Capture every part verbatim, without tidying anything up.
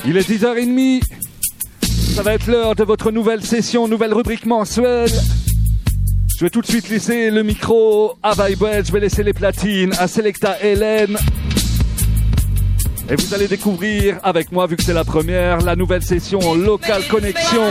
Il est dix heures trente. Ça va être l'heure de votre nouvelle session, nouvelle rubrique mensuelle. Je vais tout de suite laisser le micro à Vibe. Je vais laisser les platines à Selecta Hélène. Et vous allez découvrir avec moi, vu que c'est la première, la nouvelle session Local Connection.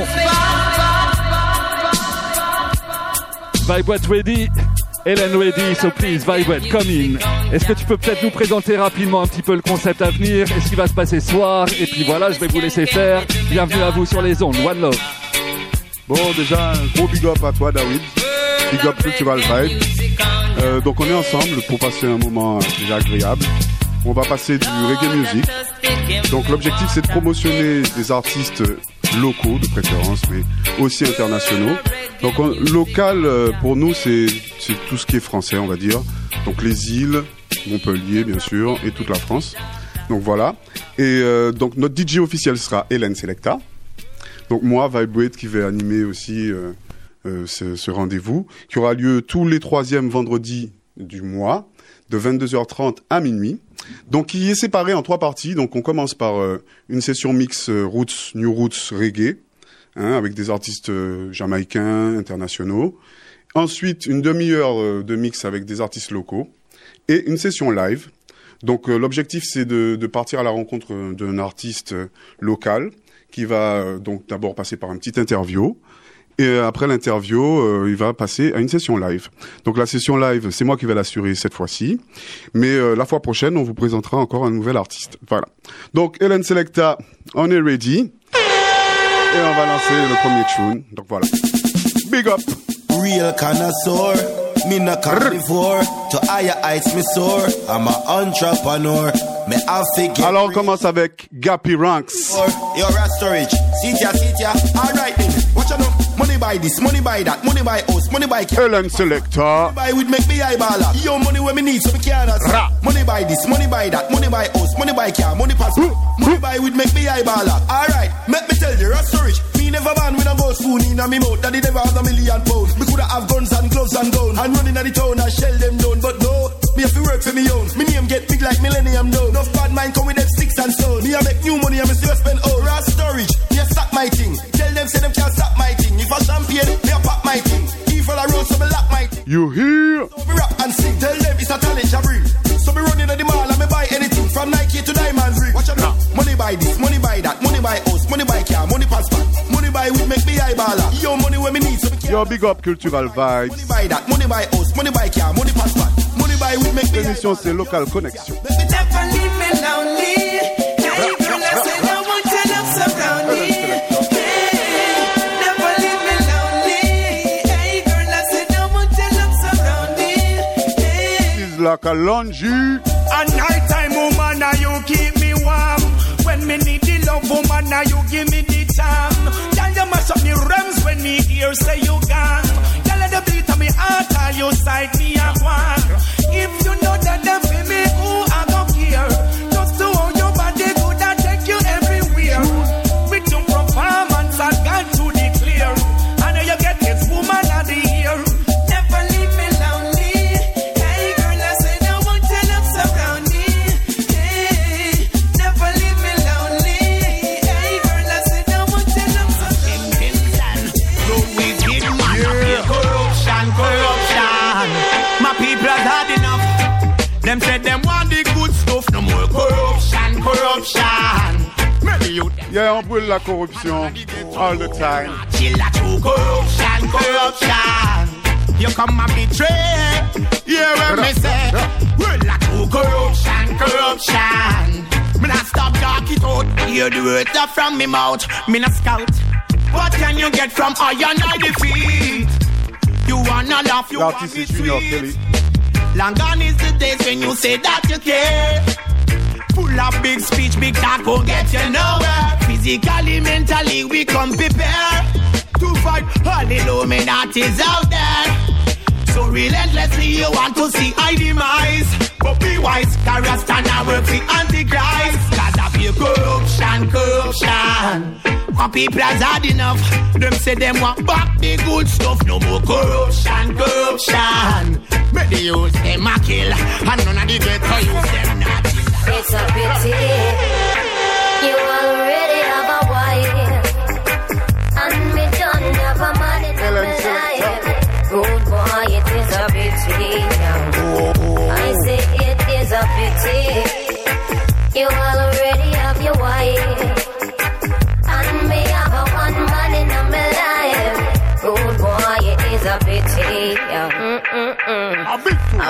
Vibe ready. Hélène ready, so please, Vibe, come in. Est-ce que tu peux peut-être nous présenter rapidement un petit peu le concept à venir et ce qui va se passer ce soir? Et puis voilà, je vais vous laisser faire. Bienvenue à vous sur les ondes. One love. Bon, déjà, un gros big up à toi, David. Big up Cultural Vibe. Euh, donc on est ensemble pour passer un moment déjà agréable. On va passer du reggae music. Donc l'objectif, c'est de promotionner des artistes locaux de préférence, mais aussi internationaux. Donc on, local, euh, pour nous, c'est, c'est tout ce qui est français, on va dire. Donc les îles, Montpellier, bien sûr, et toute la France. Donc voilà. Et euh, donc notre D J officiel sera Hélène Selecta. Donc moi, Vibrate, qui vais animer aussi euh, euh, ce, ce rendez-vous, qui aura lieu tous les troisièmes vendredis du mois, de vingt-deux heures trente à minuit. Donc, qui est séparé en trois parties. Donc, on commence par euh, une session mix euh, roots, new roots, reggae, hein, avec des artistes euh, jamaïcains, internationaux. Ensuite, une demi-heure euh, de mix avec des artistes locaux et une session live. Donc, euh, l'objectif, c'est de, de partir à la rencontre d'un artiste euh, local qui va euh, donc d'abord passer par une petite interview. Et après l'interview, euh, il va passer à une session live. Donc la session live, c'est moi qui vais l'assurer cette fois-ci. Mais euh, la fois prochaine, on vous présentera encore un nouvel artiste. Voilà. Donc Hélène Selecta, on est ready. Et on va lancer le premier tune. Donc voilà. Big up. Real connoisseur, me no carnivore. To higher heights me soar. I'm an entrepreneur. Me I figure. Alors on commence avec Gappy Ranks. Your storage. Sit ya, sit ya. All right then. Watch out. Money buy this, money buy that, money buy house, money buy car. Hélène Selecta. Money buy with make me eyeballer. Yo, money where me need so me can't answer. Money buy this, money buy that, money buy house, money buy car, money pass. Money buy with make me eyeballer. Alright, make me tell you, storage. Me never ban with a ghost spoon in a me mouth. Daddy never have a million pounds. Me coulda have guns and gloves and guns. And running at the town and shell them down. But no, me have to work for me own. Me name get big like Millennium now. Enough bad mind come with them sticks and stones. Me a make new money and me still spend all. Raw storage, me a stack my thing. Tell them say them can't stop my thing. If a champion, me a pop my thing. Evil a road, so me lock my thing. You hear? So me rap and sing. Tell them it's a talent I bring. So me running at the mall and me buy anything from Nike to Diamond Ring. Watch out now. Money buy this, money buy that, money buy house, money buy car, money passport. Money buy with make me eyeballer. Yo, money where me need so me can't. Yo, big up Cultural Vibes. Money buy that, money buy house, money buy car, money passport. Money buy with make me eyeballer. L'émission c'est Local Connection. Baby, never leave me lonely. Hey, girl, I said I want to love surround me. Like a lungy. A nighttime woman, now you keep me warm. When me need the love, woman, now you give me the charm. Girl, you mash up me rhymes when me hear say you gone. Girl, let the beat of me heart, all you side me a one. If you know that them feel me, who I don't care. Just to hold your body good and take you everywhere. With your performance, I got to declare. I know you get this woman of the year. Never leave me lonely. Them said them want the good stuff, no more corruption, corruption. Yeah, on brûle la corruption all the time. Chill that true corruption, corruption. You come and betray. Yeah, when me say, well, that true corruption, corruption. Me not stop talk it out. Hear the word that from me mouth. Me not scout. What can you get from iron I defeat? You wanna laugh, you wanna be sweet. Long gone is the days when you say that you care. Full of big speech, big talk won't get you nowhere. Physically, mentally, we come prepared to fight all the Illuminati's out there. So relentlessly you want to see I demise. But be wise, Rasta now work for Antichrist. Cause of your corruption, corruption. When people has had enough, them say them want back the good stuff. No more corruption, corruption. But they use them a kill, and none of the great to use them not. It's a pity you already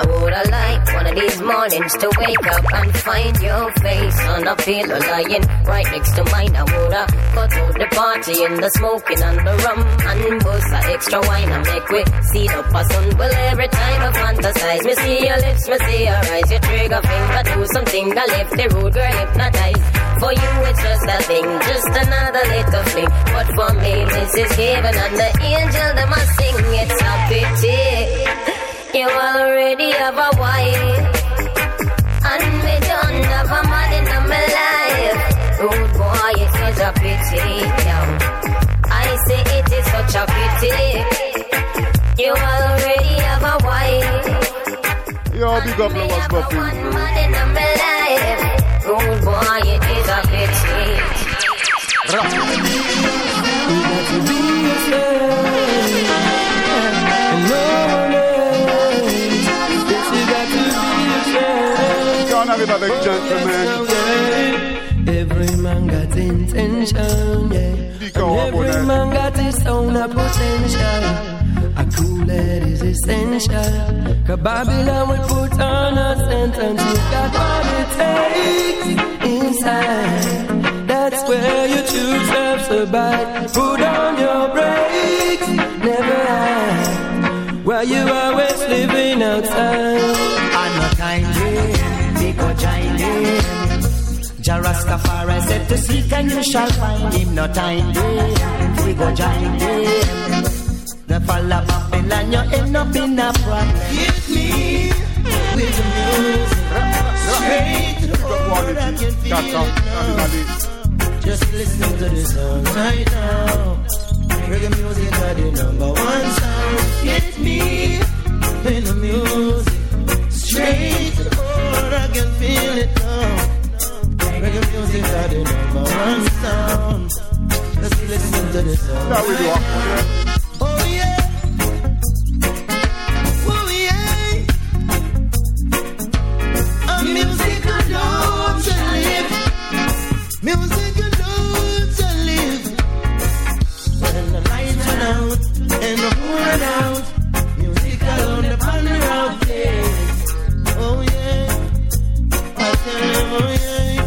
I woulda liked one of these mornings to wake up and find your face on a pillow lying right next to mine. I woulda cut out the party and the smoking and the rum and bust a extra wine and make we see up a sun. Well, every time I fantasize, me see your lips, me see your eyes, your trigger finger do something that left the road girl hypnotized. For you it's just a thing, just another little fling. But for me this is heaven and the angel that must sing. It's a pity you already have a wife and me don't have a man in my life. Oh boy, it's such a pity, yeah. I say it is such a pity you already have a wife. Yo, big up the what's up one man in my life. Oh boy, it is a pity. Every man got intention, yeah. Every man got his own potential. A cool head is essential. Cause Babylon will put on a sentence. You got what it takes inside. That's where your true self survive. Put on your brakes, never hide. While you always living outside. I'm not kind in, because I'm in. Jarastafari said to seek and you shall find him. No time in, we go join him. The fall of Babylon, you end up in a problem. Hit me with the music, straight to the world, I can feel it. Just listen to the song right now. Reggae music are the number one sound. Hit me in the music, straight to the world, I can feel it now. Reggae music are the number one sound. Just listen to the song right now. Oh yeah, oh yeah. A music alone to live. Music alone to live. When the lights run out and the moon run out, music alone the banner out there. Oh yeah, I tell you, oh yeah.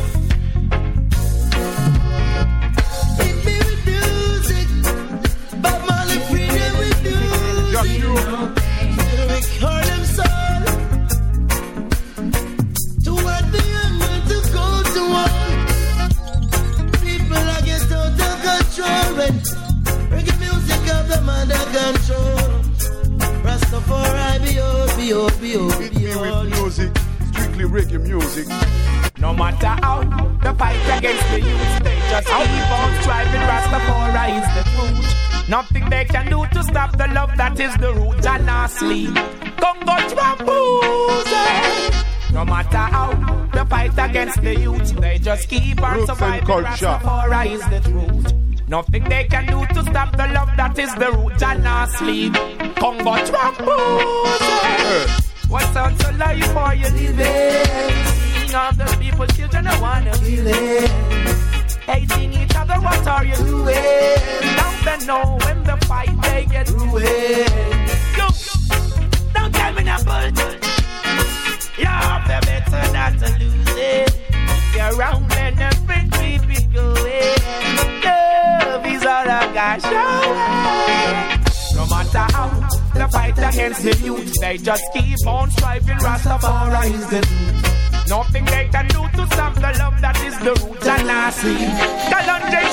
Hit me with music, strictly reggae music. No matter how the fight against the youth, they just keep on striving. Rastafari is the truth. Nothing they can do to stop the love that is the root and not sleep. Congo Trampoose. No matter how the fight against the youth, they just keep on Roots surviving. Rastafari is the truth. Nothing they can do to stop the love that is the root and not sleep. Congo Trampoose. Hey. What sounds so life for you living? Seeing all the people, children, I wanna feel it. Hating each other, what are you doing? Don't they know when the fight they get ruined? Yo, don't tell me no bullshit. You're the better not to lose it. If you're around and everything keep it going. Love is all I got, show. No matter how the fight against the youth, they just keep on striving. Rastafari is the truth. Nothing they can do to stop the love that is the root and nasty. Kalonji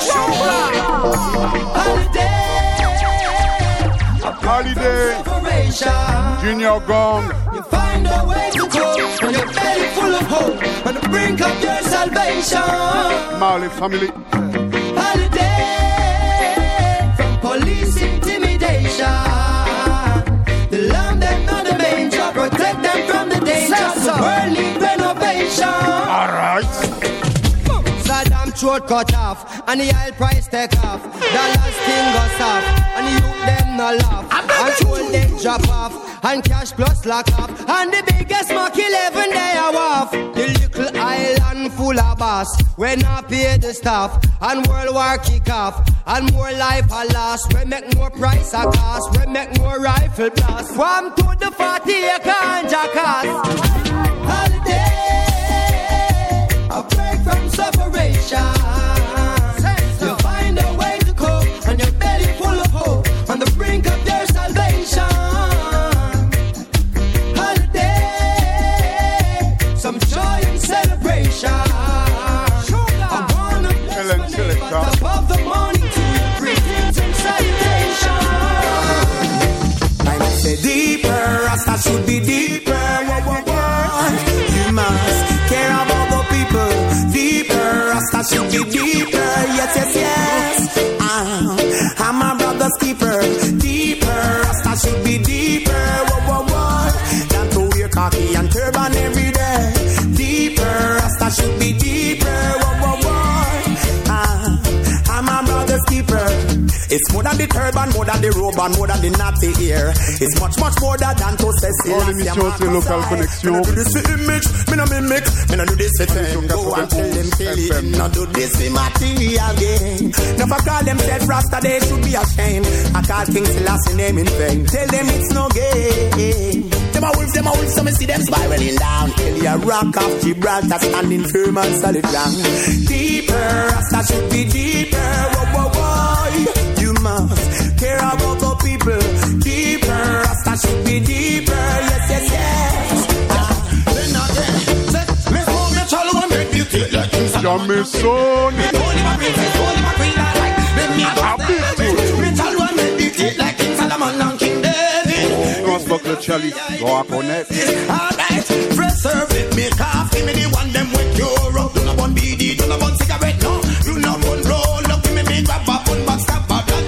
Holiday, Holiday, Junior Gong. You find a way to cope when you're belly full of hope on the brink of your salvation. Marley family. Holiday, from police intimidation. The land them on the main job, protect them from the danger. So world need renovation. Alright. Saddam throat cut off, and the oil price take off. Dollars thing goes off, and the youth them no laugh. And gold them drop off, and cash plus lock off. And the biggest mark eleven they are off. The little island full a boss. When I pay the staff and World War kick off and more life a lost. We make more price a cost. We make more rifle blast. From to the forty acre and jackass. Holiday, a break from separation. You find a way to cope and your belly full of hope on the brink of your salvation. Holiday, some joy and celebration. I wanna bless my name, but above the morning to your greetings and salutations. I say deeper, Rasta should be deeper. You must care about the people. Deeper, Rasta should be deeper. Yes, yes, yes. Uh, I'm my brother's keeper. Deeper, Rasta should be deeper. Whoa, whoa, whoa. Than to wear khaki and turban every day. Deeper, Rasta should be deeper. Whoa, whoa, whoa. Uh, I'm my brother's keeper. It's more than the turban, more than the robe, and more than the natty ear. It's much, much more than to say, Pour l'émission, c'est Local Connexion. Me no do this for image, me no mimic, me no do this for fame. Go and tell them, tell it, no do this for material gain. Never call themselves Rasta, they should be ashamed. I call King Selassie name in vain. Tell them it's no game. Them a wolf, them a wolf, so me see them spiraling down. Tell you a rock of Gibraltar standing firm and solid ground. Deeper, Rasta should be deeper. Whoa, whoa, whoa. You must care about the people. Deeper, Rasta should be deeper. Yes, yes, yes. Then again, let's hold me child and make you feel like King Solomon. Jamison. Holy my princess, holy my queen, I like. Let me go me child and make you feel like King Solomon and King David. On se moque le chalice. Bon à connaître. Alright, fresh serve with me cough. Give me the one them with Europe. Do not want B D, do not want cigarette, no. Do not want roll up. Give me me grab a one box stop.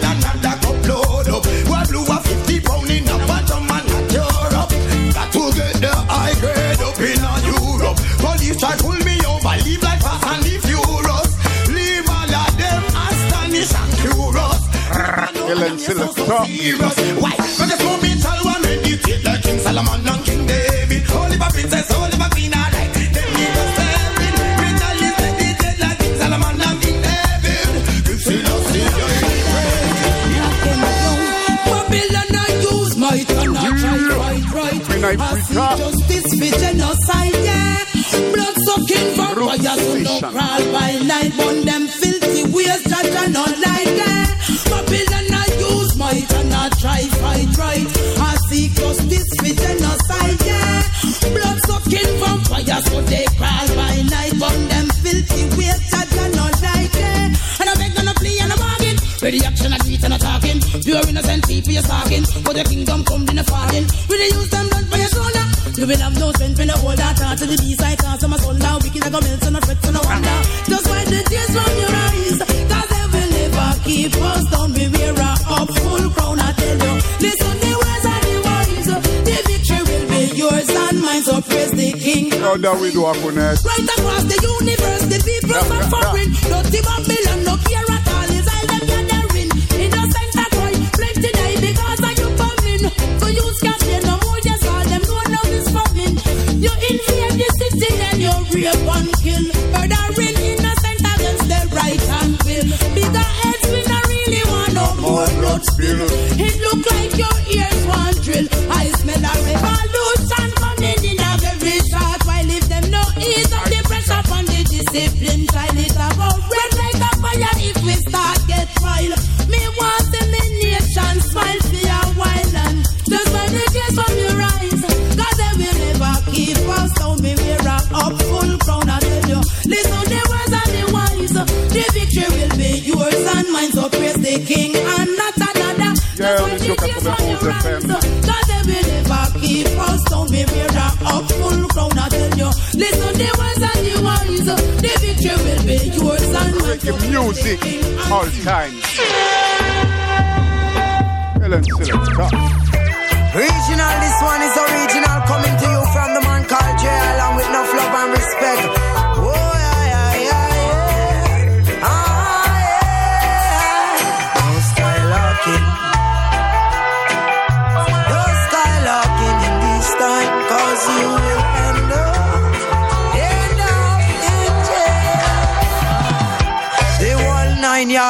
Try pull me over, leave like fast and leave furious. Leave all of them astonished and curious. Helen Selector. Why? Because this moment shall one meditate like King Solomon and King David. Holy my princess, holy my queen, alright. Them need us serving. Mentally meditate like King Solomon and King David. You see no see Babylon I use my tongue, I try right, right. I see justice for genocide, yeah. Blood sucking vampires who no crawl by night. Burn them filthy ways, judge and not like that. Babylon I use my tongue, I try fight right. I see justice for genocide, yeah. Blood sucking vampires who they crawl by night. Burn them filthy ways, judge and not like that. And I beg and I plea and I bargain. Ready action, I greet and I talking. Pure innocent people you're talking. But the kingdom come in a falling. Really use them blood for your shoulder. You will have no strength when the hold that heart to the B-side. Cause I'm a soul down, wicked like a melt and a fret and a wonder. Just wipe the tears from your eyes. Cause they will never keep us down. We wear a up full crown, I tell you. Listen the words of the wise. The victory will be yours and mine. So praise the king. How that we do a connect. Right across the universe, the people yeah, from foreign. Yeah. Dirty Babylon, no care at all. Is all them gathering. Innocent a cry, plenty die because of you coming. So you scatter no more, just all them know now is coming. You invade the city and you rape and kill. Murdering innocent against the right hand will. Bigger heads we not really want no more blood spill. It look like your ears want drill. I smell a revolution coming in a very short while if them no ease up the pressure on the discipline. Child it about red like a fire if we start get wild. Me want the nation smile for a while and just find the tears from your eyes. Cause they will never keep us down. Me wear a up full crown I tell you. Listen the words of the wise. The victory will be yours and mine. So praise the king and not another. Yeah, on est sur quatre-vingt-onze F M. Cause they will never keep us down. Me wear a up full crown I tell you. Listen the words of the wise. The victory will be yours and mine. So music all time. Helen Selector. Regional, this one is original, coming to you from the man called J, along with enough love and respect. Oh, yeah, yeah, yeah, yeah. Ah, yeah. No skylocking. No skylocking in this time, cause you will end up, end up in jail.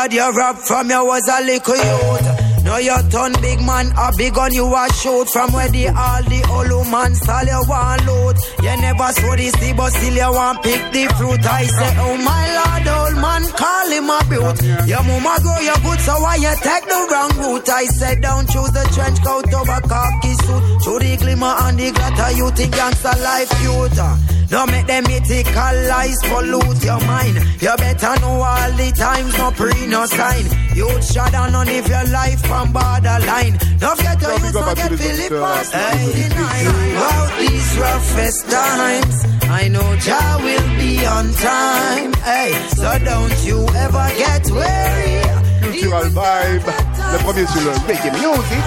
God, you rock from you was a little youth. Now you turn big man, a big gun you a shoot. From where the all the old man style you want loot. You never saw this sea, but still you want pick the fruit. I say, oh my Lord, old man, call him a brute. Your mama grow your good, so why you take the wrong route? I said, don't choose the trench coat over khaki suit. Show the glimmer and the glitter, you think gangsta life cute. Don't make them mythical lies pollute your mind. You better know all the times, no pre, no sign. Youth shut down on if your life from borderline. Don't get to use so get Philip past ninety-nine. Out these roughest times, I know Jah will be on time. Hey, so don't you ever get weary. Cultural Vibe, le premier sur le reggae music.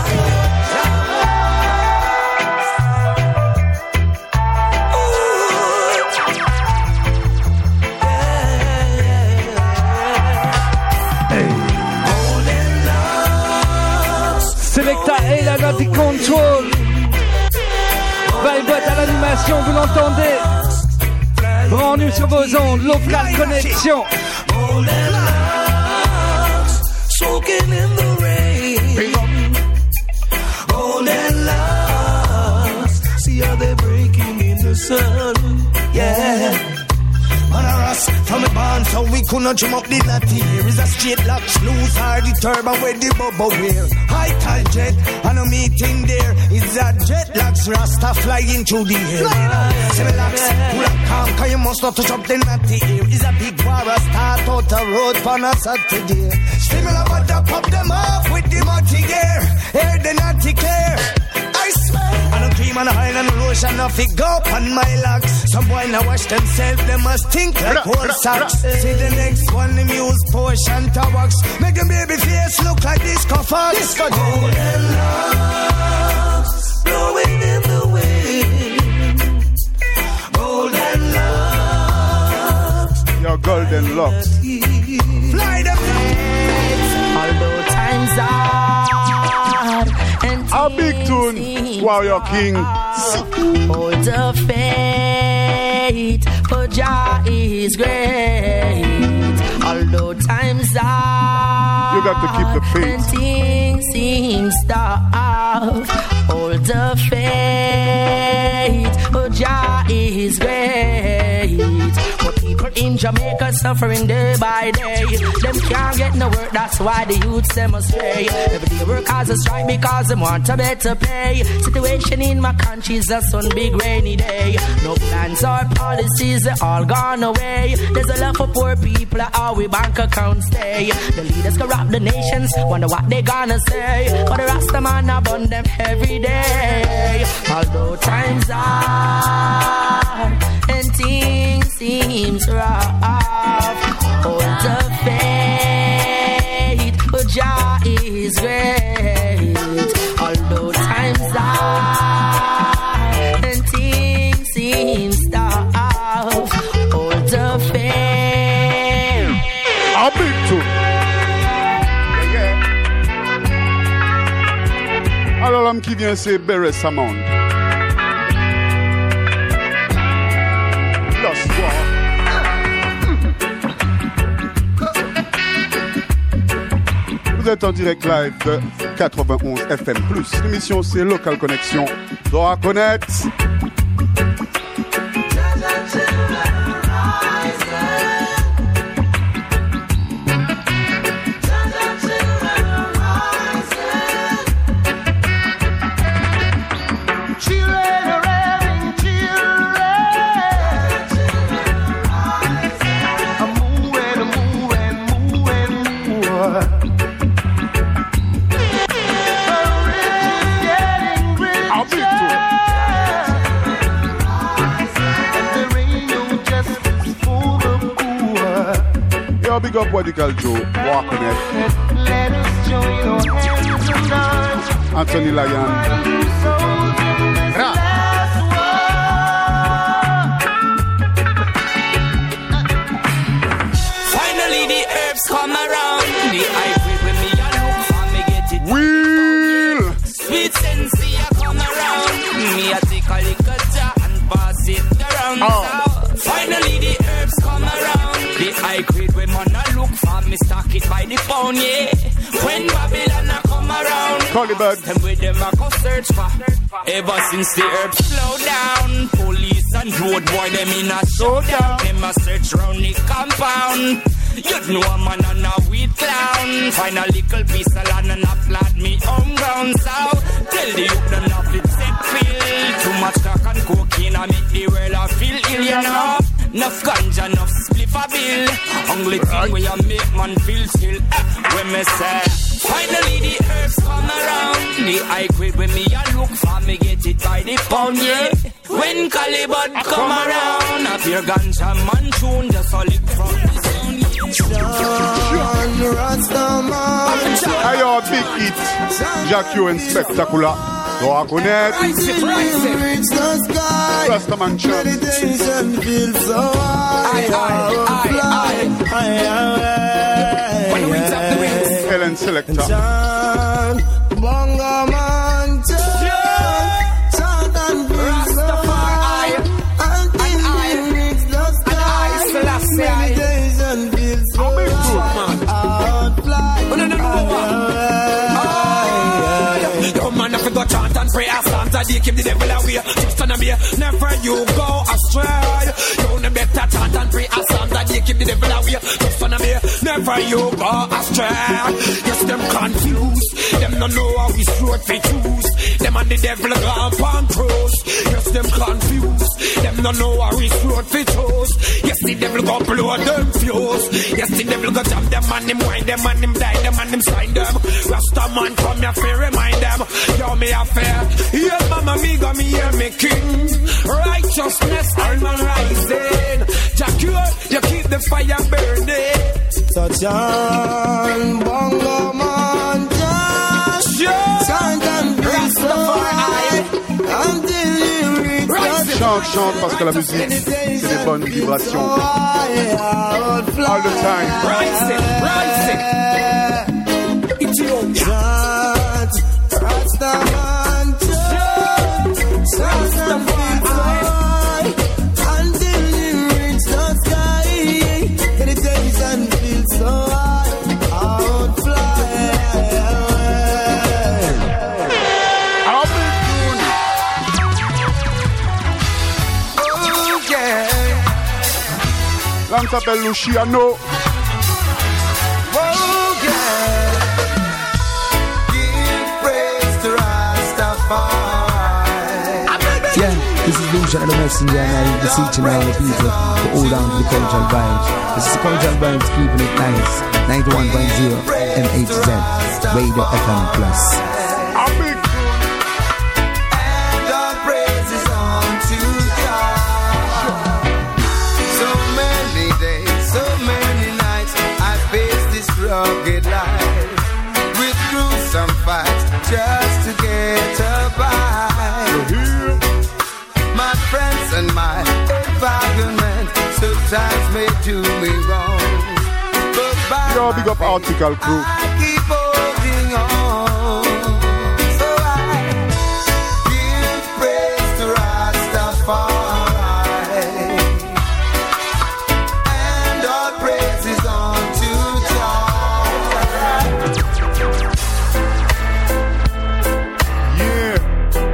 Selecta et la Naughty Control. Vibe à l'animation, vous l'entendez. Brandu sur vos ondes, local connexion. Soaking in the rain. Golden locks. See how they're breaking in the sun. Yeah. Man a ras from a band, so we couldn't jump up the natty. Here is a straight locks, loose hard the turban with the bubble wear. High tall jet, and a meeting there is a jet locks, Rasta flying through the air. Seven locks, pull up calm, cause you must not touch up the natty. Here is a big war, a start out a road for a Saturday. Similar but the pop them off with the multi gear. Here the natty care. I swear, I don't cream and oil and lotion off it go up on my locks. Some boy now wash themselves, they must think like whole socks. See the next one, the muse potion to wax. Make them baby face look like disco fox. Disco golden locks, blowing in the wind. Golden locks, your golden locks. Fly the flags. Although times are a big tune, Warrior King. Hold the faith, for Jah is great. Although times are, you got to keep the faith. And things seem tough. Hold the faith, for Jah is great. But people in Jamaica suffering day by day. Them can't get no work, that's why the youths them astray. Every day work as a strike because them want a better pay. Situation in my country's a sun big rainy day. No plans or policies, they all gone away. There's a lot for poor people, how we bank accounts stay. The leaders corrupt the nations, wonder what they gonna say. But the Rasta man abund them every day. Although times are and things seems rough, hold the faith, but Jah is great. Although times are and things seems tough, hold the faith. I'll be too. Alors l'homme qui vient c'est Beres Samond. Vous êtes en direct live de quatre-vingt-onze F M plus. L'émission c'est Local Connexion. Dora Connect. Big up Radical Joe, Walk on it. Anthony Lyon. Ra. Finally the herbs come around. The hybrid with me and look for me get it. Wheel. Sweet sensei come around. Me a take a little jar and pass it around. Oh. Finally the herbs come around. The high grade when man a look for me stock it by the pound, yeah. When Babylon a come around, Colibert. them with them a go search for. Ever since the herbs slow down, police and road boy them in a showdown. Them a search round the compound. You know a man and a weed clown. Find a little piece of land and a plant me home ground. So tell the youth them not fit sick feel. Too much crack and cocaine a make the world a feel ill, you know. Enough ganja, enough spliff a bill. Only thing where you make man feel chill. Eh, when me say, finally the herbs come around. The high grade when me a look for me get it by the pound, yeah. When Calibut come around, a pure ganja man tune just a lick from the sound. Hey yo, big hit. Jacques and Spectacular. So I connect. Rastaman Chant. Meditation feels so high. Ellen Selector. Bongo man, chant, chant and feel so high. Until you reach the sky. Meditation feels so high. Outfly. Yo man, if you go chant and pray, I stand to keep the devil away. Just on a beer, never you go astray. You no better chant and pray, I stand to keep the devil away. Just on a beer, never you go astray. Yes, them confused, them no know how we road for choose. Them and the devil gone on cross. Yes, them confused, them no know how we road for choose. Yes, the devil go blow them fuse. Yes, the devil go jump them and him wind them and him die them and him sign them. Rasta man come here for remind them. Yo, me a fair. Yeah, mama, me go me hear me king. Righteousness I'm a rising. Jacure, you keep the fire burning. Touch on bongo man, just chant and feel so high. Until you reach the Chante, chante parce que la musique, c'est des bonnes vibrations. All the time. Rising, rising. Ethiopia. chant, Rastaman chant, chant and feel so high. Until you reach the sky. Meditation feels so high. Outfly. L'homme s'appelle Luciano. Oh yeah. Give praise to Rastafari. Yeah, this is Luciano the Messenger, and I'm beseeching all the people to hold on to the cultural vibes. This is the cultural vibes keeping it nice. ninety-one point zero M H Z Radio F M Plus. And our praises unto God. So many days, so many nights I faced this rugged life with gruesome fights just to get by. My friends and my environment sometimes may do me wrong, but by Yo, big up Article Crew. I keep holding on. So I give praise to Rastafari, and all praises unto Yeah.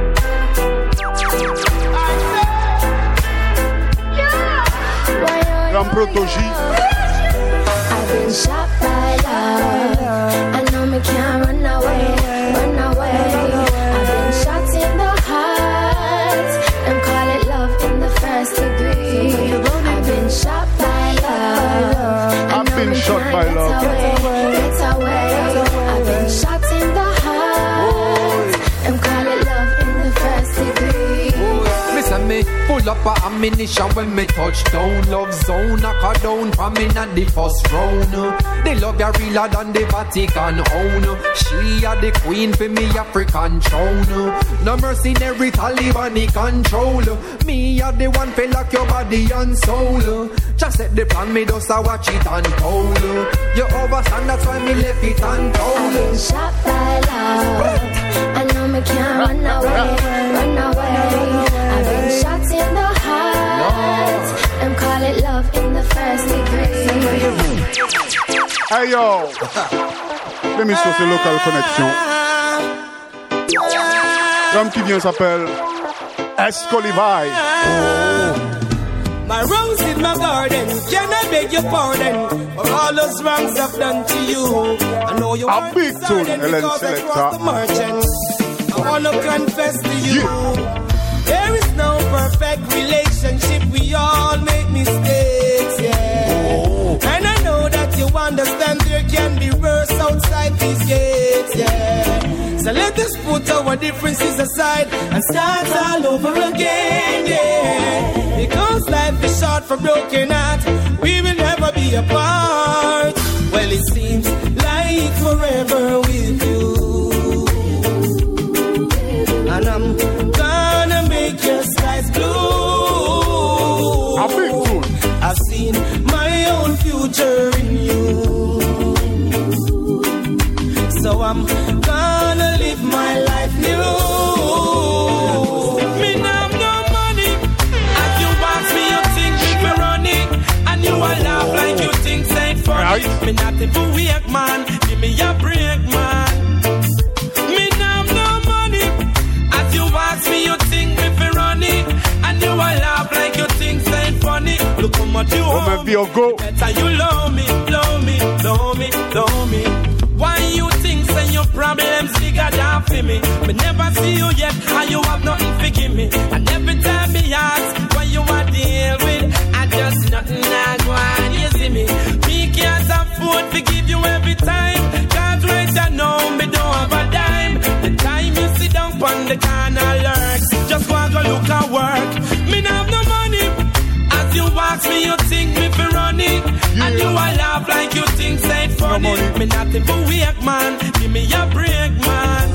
Ram Protoji. I've been shot by love. I know me can't run away, run away. I've been shot in the heart, and call it love in the first degree. I've been shot by love. I've been shot by love. Get away, get away. I've been shot in the heart, and call it love in the first degree. Listen me, pull up a ammunition when me touch down. Love zone, knock her down from in at the first round. They love ya realer than the Vatican own. She a the queen for me African throne. No mercenary Taliban control. Me a the one for lock your body and soul. Just set the plan, me just a watch it unfold. You overstand, that's why me left it untold. I've been shot by love. I know me can't run away, run away. I've been shot in the heart, and call it love in the first degree. Hey yo! L'émission c'est Local Connection. L'homme qui vient s'appelle Escolivai. Oh. My rose in my garden, can I beg your pardon for all those wrongs I've done to you? I know you are big tune, because I crossed the margin. I wanna confess to you, yeah. There is no perfect relationship. We all make mistakes, yeah. Oh. And I know that you understand there can be worse outside these gates, yeah. So let us put our differences aside and start all over again, yeah. Because life is short for broken heart, we will never be apart. Well, it seems like forever with you, and I'm gonna make your skies blue. I've seen my own future in you, so I'm gonna live my life new. Me now no money, as you ask me you think me running, and you all laugh like you think say funny. Me not even weak man, give me a break man. Me now no money, as you ask me you think me running, and you all laugh like you think say funny. Look how much you owe me, better you love me, love me, love me, love me. Why you think say your problems bigger than for me? Me never see you yet, and you have nothing to give me. And every time me ask what you are deal with, I just nothing I go on, you see me. Me can't afford to give you every time, cause right now me don't have a dime. The time you sit down on the corner lurks, just want to look at work. Me not have no money. As you ask me, you think me for running, yeah. And you all laugh like you think say it funny. No me not even weak man, give me a break man.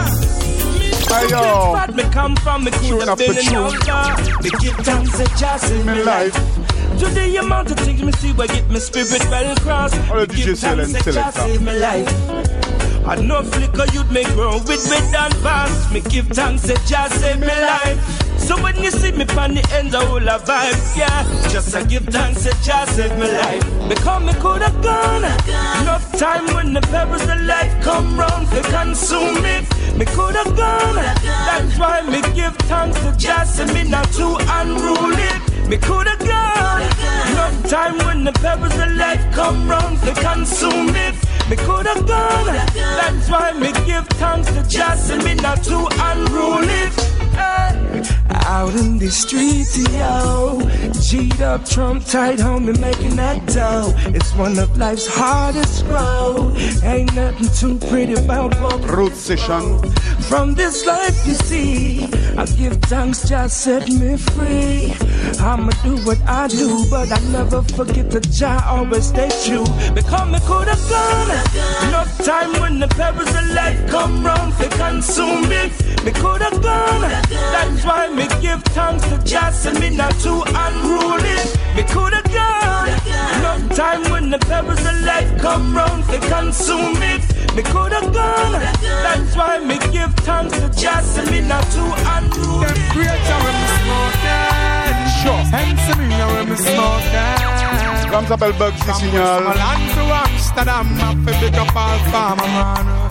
Hey yo, me come from me could have been in outlaw. Me give thanks to just in my life. To the amount of things me see, where get my spirit well crossed. Me give thanks to just in my life. I know flicker you'd make grow with me and fast. Me give thanks to just in my life. So when you see me on the end, I will have vibes, yeah. Just I give thanks to just save my life. Because me could have gone. Enough time when the pebbles of life come round to consume it. Me could have gone. That's why me give thanks to just and me not too unruly. Me could have gone. Enough time when the pebbles of life come round to consume it. Me could have gone. That's why me give thanks to just and me not too unruly. Hey. Out in the streets, yo, G'd up, Trump tight, homie, making that dough. It's one of life's hardest road. Ain't nothing too pretty about what road session. From this life, you see, I give thanks, just set me free. I'ma do what I do, but I never forget the Jah always stay true. Because me could have gone. Enough time when the pebbles of life come round to consume it. Me could have gone. That's why me give thanks to just and me not too unruly. Me could have gone. Enough time when the pebbles of life come round to consume it. Me could have gone. That's why me give thanks to just and me not too unruly. Them creature when me smoking. Sure. Hence me when me smoking. Comme s'appelle Bugsy Signal. Land to Amsterdam, I feel big up all farmer man.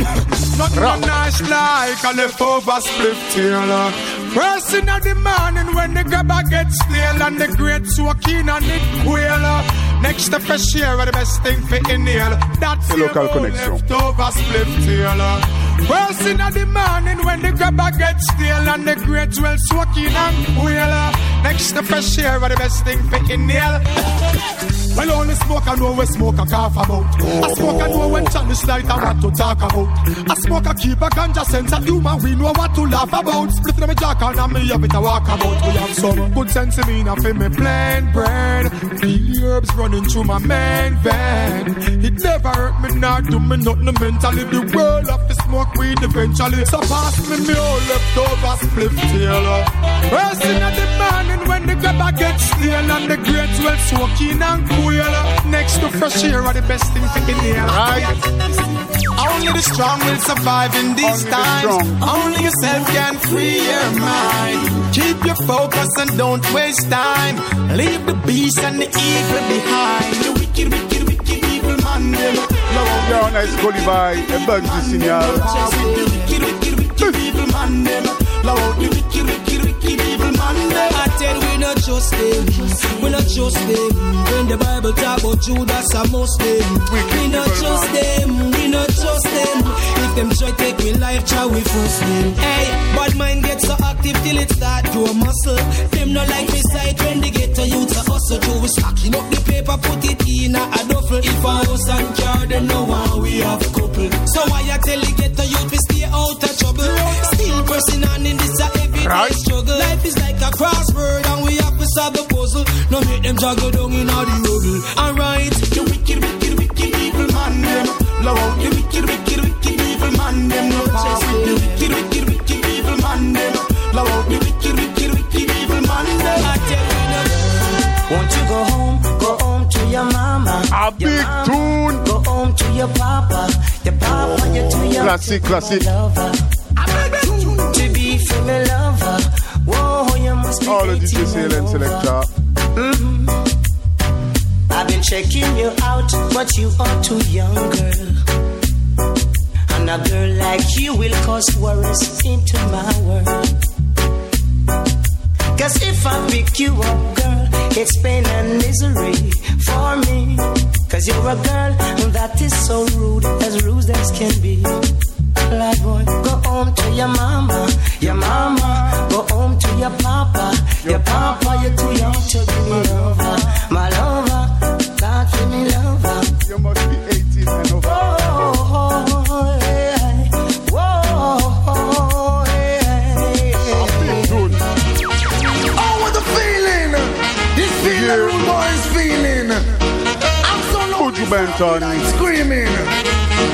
Nothing nice like a leftover split tail. First in the morning when the grabber gets stale and the great soaking on it quail. Next to fresh air are the best thing for inhale. That's the local connection. Leftover split tail. First in the morning when the grabber gets stale and the great well soaking and quail. Next to fresh air are the best thing for inhale. Well, only smoke I know we smoke a cough about. Oh. I smoke I know when challenge light I want to talk about. I smoke a keep a ganja sense of humor we know what to laugh about. Split in my jack and me have it a walk about. We have some good sense in me now for me plain brain. Feel the herbs running through my main vein. It never hurt me not do me nothing mentally. The world of the smoke weed eventually. So pass me me all leftover split tail. First in the morning when the grabber gets stale and the great well soaking and cool. Next to fresh air are the best thing for inhale. Right? Only the strong will survive in these Only times. Only yourself can free your mind. Keep your focus and don't waste time. Leave the beast and the evil behind. The wicked, wicked, wicked evil man them. You're nice Colibai, a Bugsy signal. I tell we not just them, we not just them. When the Bible talk about Judas and Muslim, we not just them, we not just them. If them try take me life, try we first them. Hey, but mine get so active till it start to a muscle. Them not like me side when they get to youth a hustle. So we stacking up the paper, put it in a duffel. If a house and car, then no one we have couple. So why I tell you get to youth, we stay out of trouble. Still pressing on in this a everyday right. struggle. Life is like a crossword and we have to solve the puzzle. No make them juggle down in all the rubble. Alright, the wicked, wicked, wicked evil man them. Love out the wicked, wicked, wicked evil man them. No power with the wicked, wicked, wicked evil man them. Love out the wicked, wicked, wicked evil man them. I tell you now. Won't you go home, go home to your mama. A big tune. Go home to your papa. Your papa, you to your classic, classic. lover. To be from a lover. Whoa, you must be all the D J C L N selector. Mm-hmm. I've been checking you out, but you are too young, girl. And a girl like you will cause worries into my world. Cause if I pick you up, girl, it's pain and misery for me. Cause you're a girl that is so rude, as rude as can be. Like boy, go home to your mama, your mama. Go home to your papa, your papa. You're too young to be my lover, my lover. God give me lover. You must be eighteen and over. Whoa, oh, hey, whoa, hey, oh, what the feeling! This feeling, rude boys feeling. I'm so lonely, Benton. I'm screaming.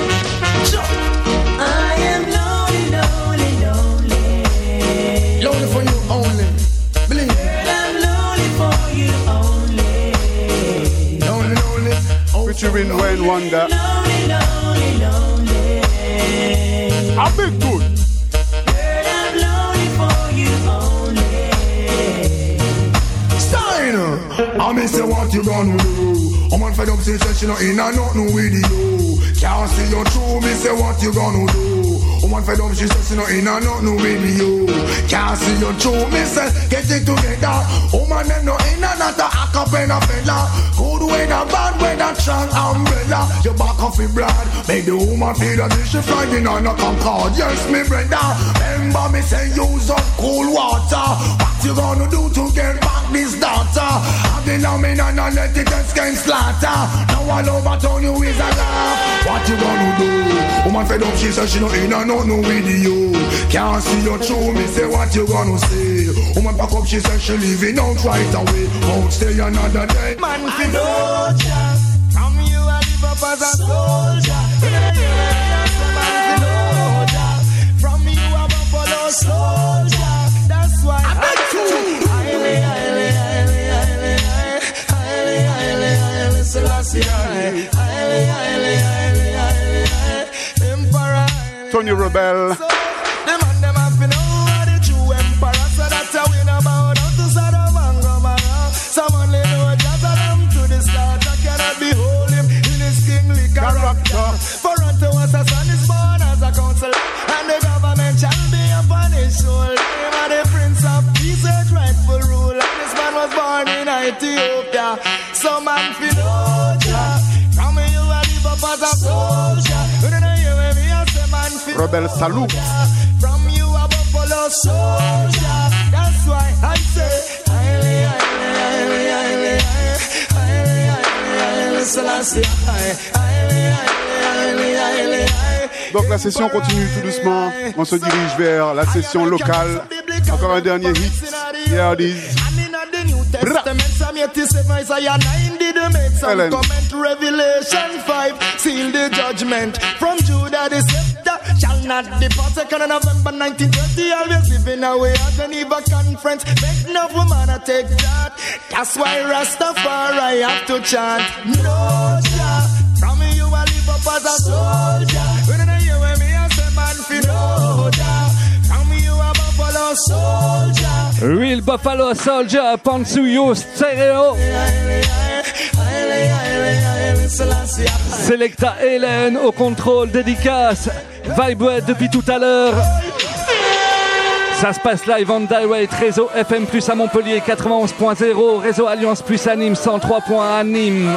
I am lonely, lonely, lonely. Lonely for you only. Believe me. I'm lonely for you only. Lonely, lonely. Oh, featuring Wayne Wonder. Lonely, lonely, lonely. A big good. Girl, I'm lonely for you only. Stein, I miss you what you gonna do. I'm on fed up, say she not in and not no with you. Can't see you true, me say what you gonna do. Woman fed up, she says she not in and not no with you. Can't see you true, me say get it together. Woman them no in and not a acapella fella. Good weather, bad weather, strong umbrella. You back off your blood, make the woman feel that she flying on a Concorde. Yes, me brother, remember me say use up cool water. What you gonna do to get back this daughter? Have the lamb and let it escape slaughter. Now all over town you is a laugh. What you gonna do? Woman fed up, she says she no in and not no with you. Can't see you through, me say what you gonna say. Woman back up, she says she leaving out right away. Won't stay another day. Man, if you know just from you I live up as a soldier. From you I'm a follow soldier. That's why I bet you. Highly, highly, highly, highly, highly, highly, highly, Selassie, highly, highly, highly, highly, highly, Emperor. Tony Rebel. So, the man them have been over the true emperor, so that's how we know about how to start a man go man. Someone lay no jazz them to the start. I cannot behold him in his kingly character. For unto us a son is born as a council, and the government shall be upon his shoulder. Him are the prince of peace and rightful rule. And this man was born in Ethiopia. So man feel no job. From me you a live up as a soldier. You don't hear me I say man feel Rebel salute. From you a buffalo soldier. That's why I say highly, highly, highly, highly, highly, highly, highly, Selassie, highly, highly, highly, highly, highly. Donc la session continue tout doucement. On se dirige vers la session locale. Encore un dernier hit. Here it is. Testament, Psalm eighty-seven, Isaiah nine did make some Ellen. comment. Revelation five seal the judgment from Judah the scepter shall not depart. Second of November nineteen twenty, always living away at Geneva conference. Make no woman to take that. That's why Rastafari have to chant. No Jah, from me you a live up as a soldier. When I hear when me I say man fi no Jah, from me you a buffalo soldier. Real Buffalo Soldier, Pantsuyo Stereo. Selecta Hélène au contrôle, dédicace. Vibe depuis tout à l'heure. Ça se passe live on direct, réseau F M plus à Montpellier quatre-vingt-onze point zéro, réseau Alliance plus à Nîmes cent trois point à Nîmes.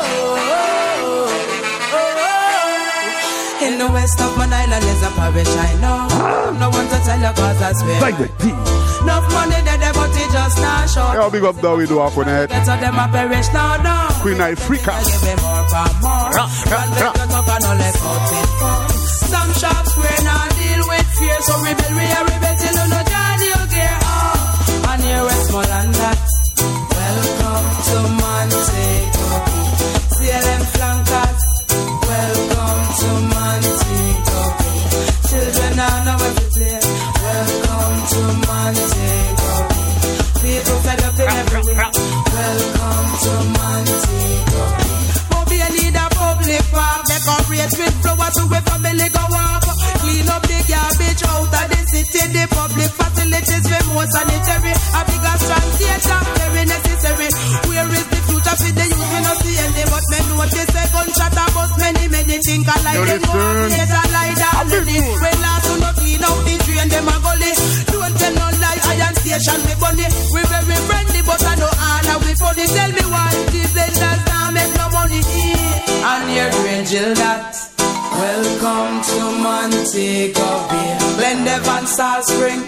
In the west of my island is a parish I know. No one to tell you cause I swear. Enough money that they but it just not short. Yeah, big up David Wakonet. Better them a perish now, no. Queen Africa. Give me more for more. Run let you talk and all let's out it for. Some shops we're not deal with fear. So rebel, we are rebel till you know John you gear. Oh, and here Westmoreland that. Welcome to Montego. C L M flankers. Welcome to Montego. Children are now every day. Welcome to Montego. People fed up in everywhere. Welcome to Montego. Mobile need a public park. Decorate with flowers to where family go walk. Clean up the garbage out of the city. The public facilities be more sanitary. A bigger strong theater, very necessary. Where is the future for the youth? We not see any, but men notice a gunshot about many, many think alike. They want theater like that. When last to not clean out the drain, them a gully. Don't tell no lie, iron station we bunny. We very friendly, but I know all how we funny. Tell me why the blenders now make no money. And here Angel that. Welcome to Montego Bay. Blend Evans Salt Spring.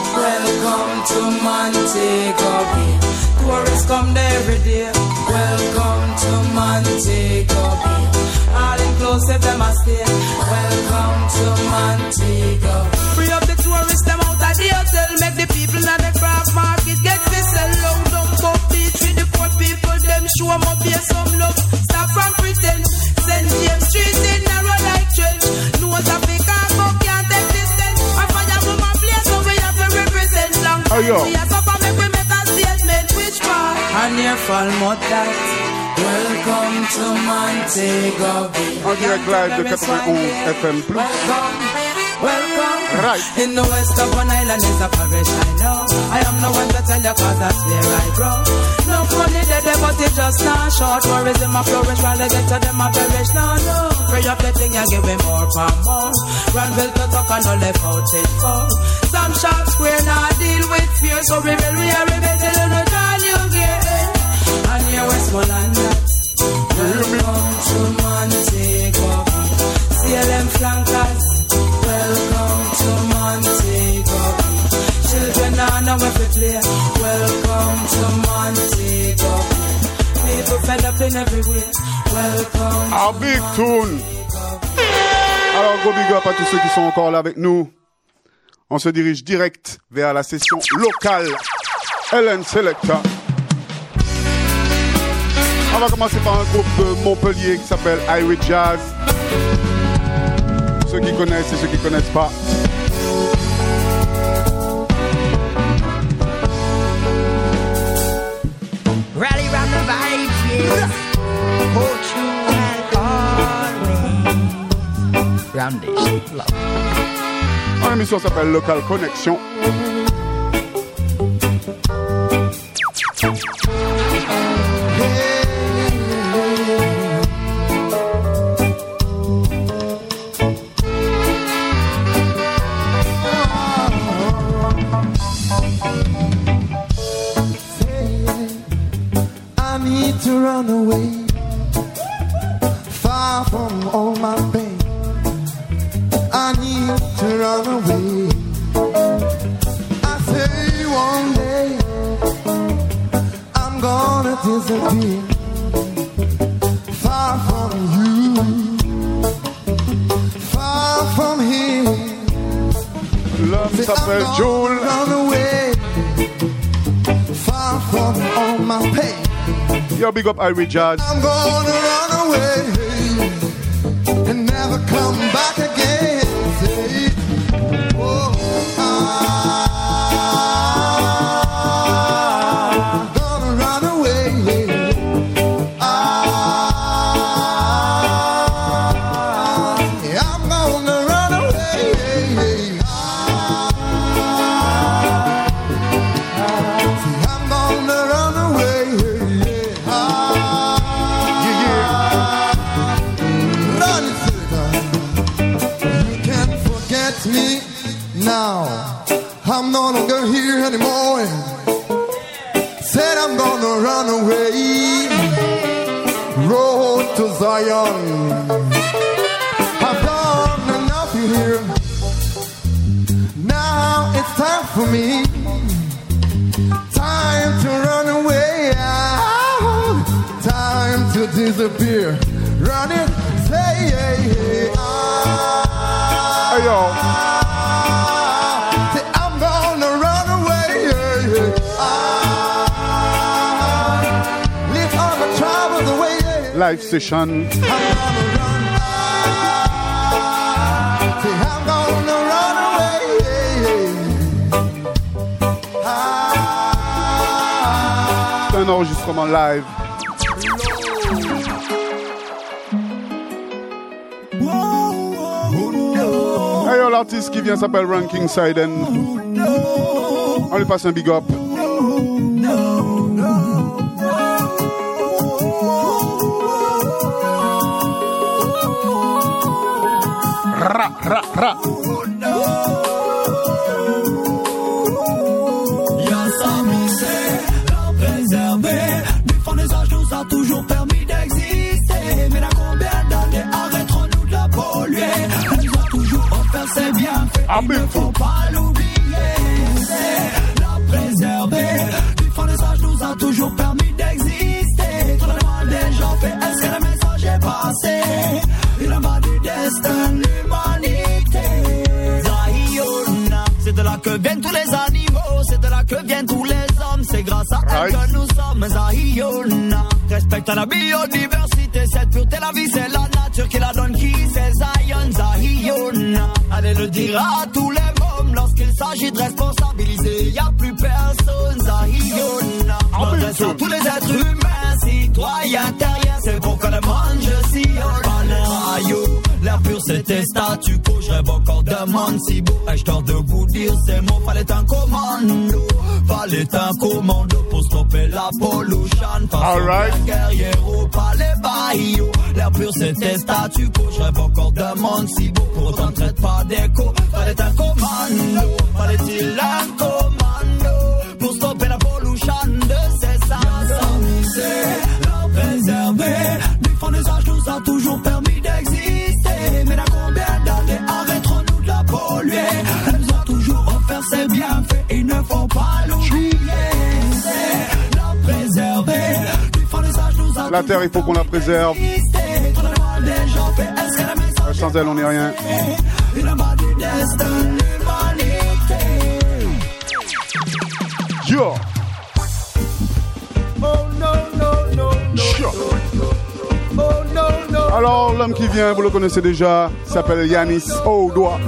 Welcome to Montego Bay. Tourists come there every day. Welcome to Montego Bay. All inclusive them a stay. Welcome to Montego. Free up the tourists them out of the hotel. Make the people at the craft market get this alone. Don't go beach with the poor people. Them show them up here some love. Stop from pretend. Saint James Street in narrow like church. North Africa but can't take distance. I fire from my place so we have to represent long time. We are suffer make we make a statement. Which part? And here fall mud that. Welcome to Montego Bay. En direct live de quatre-vingt-onze F M plus. Welcome, welcome. Right. In the west of one island is a parish I know. I am no one to tell you cause that's where I grow. No money there, there but it just not short. Tourism a flourish while they get to them a perish. No, no. Pray up the thing and give me more for more. Granville to talk and all left out it for. Some shops we're not deal with fear. So rebel we are rebel till you know John you get. And here Westmoreland that. Welcome to Montego. C L M flankers. Welcome to Montego. Children are now every play. Welcome to Montego. People fed up in everywhere. Welcome. A big tune. Alors, go big up à tous ceux qui sont encore là avec nous. On se dirige direct vers la session locale. Hélène Selecta. On va commencer par un groupe de Montpellier qui s'appelle Highway Jazz. Ceux qui connaissent et ceux qui connaissent pas. Rally round the vibes, yes. Hold true and always. Round this love. Mon émission s'appelle Local Connection. To run away, far from all my pain. I need to run away. I say one day I'm gonna disappear, far from you, far from here. L'homme s'appelle Joel. Run away, far from all my pain. Yo, big up Highway Jazz. I'm gonna run away and never come back again. Say, oh, I'm gonna run away. Ah, I'm gonna run away. Ah, see, I'm gonna run away. away. Road to Zion. I've done enough here. Now it's time for me. Time to run away. Time to disappear. Run it, say, hey, hey, ah. Hey, yo. Say, I'm gonna run away. Hey, hey, ah. Leave all the troubles away. Hey, Live session. I'm gonna run. Ah. Say, I'm gonna run away. Hey, hey. Ah. C'est un enregistrement live. Hey, yo, l'artiste qui vient s'appelle Ranking Siden. On lui passe un big up. Ra, ra, ra. Nous a toujours permis d'exister. Mais dans combien d'années arrêterons-nous de la polluer? Elle nous a toujours offert ses bienfaits. Ah, Il ne faut pas l'oublier. C'est la préserver. Du fond des âges nous a toujours permis d'exister. Tout le mal des gens fait. Est-ce que le message est passé? Il en va du destin de l'humanité. Zahiyona, c'est de là que viennent tous les animaux. C'est de là que viennent tous les hommes. C'est grâce à elle que nous sommes Zahiyona. Respecte la biodiversité, cette pureté, la vie, c'est la nature qui la donne. Qui c'est Zion, Zahiyona? Allez le dire à tous les mômes lorsqu'il s'agit de responsabiliser. Y'a plus personne, Zahiyona. M'adresse à tous les êtres humains, citoyens, terriens. C'est pour que le monde je sillonne. Panerayo, l'air pur c'était statu quo. Je rêve encore d'un monde si beau. Ai-je tort de vous dire ces mots? Fallait un commando. Fallait un commando pour stopper la pollution. All right. Guerriero, pas les baillots. L'air pur c'était statu quo. Je rêve encore d'un monde si beau. Pour autant traite pas d'écho. Fallait un commando. Fallait-il un commando pour stopper la pollution de ces salles. La préserver. Du fond des âges nous a toujours permis d'exister. Mais dans combien d'années arrêterons-nous de la polluer? Elle nous a toujours offert ses bienfaits. Il ne faut pas l'oublier. C'est la préserver. Du fond des âges nous a La terre, il faut qu'on la préserve. Sans elle, on n'est rien. Il en va du destin de l'humanité. Yo. Oh no, no, no, no. Sure. Oh no, no. Alors, l'homme qui vient, vous le connaissez déjà, s'appelle Yanis Oudwa.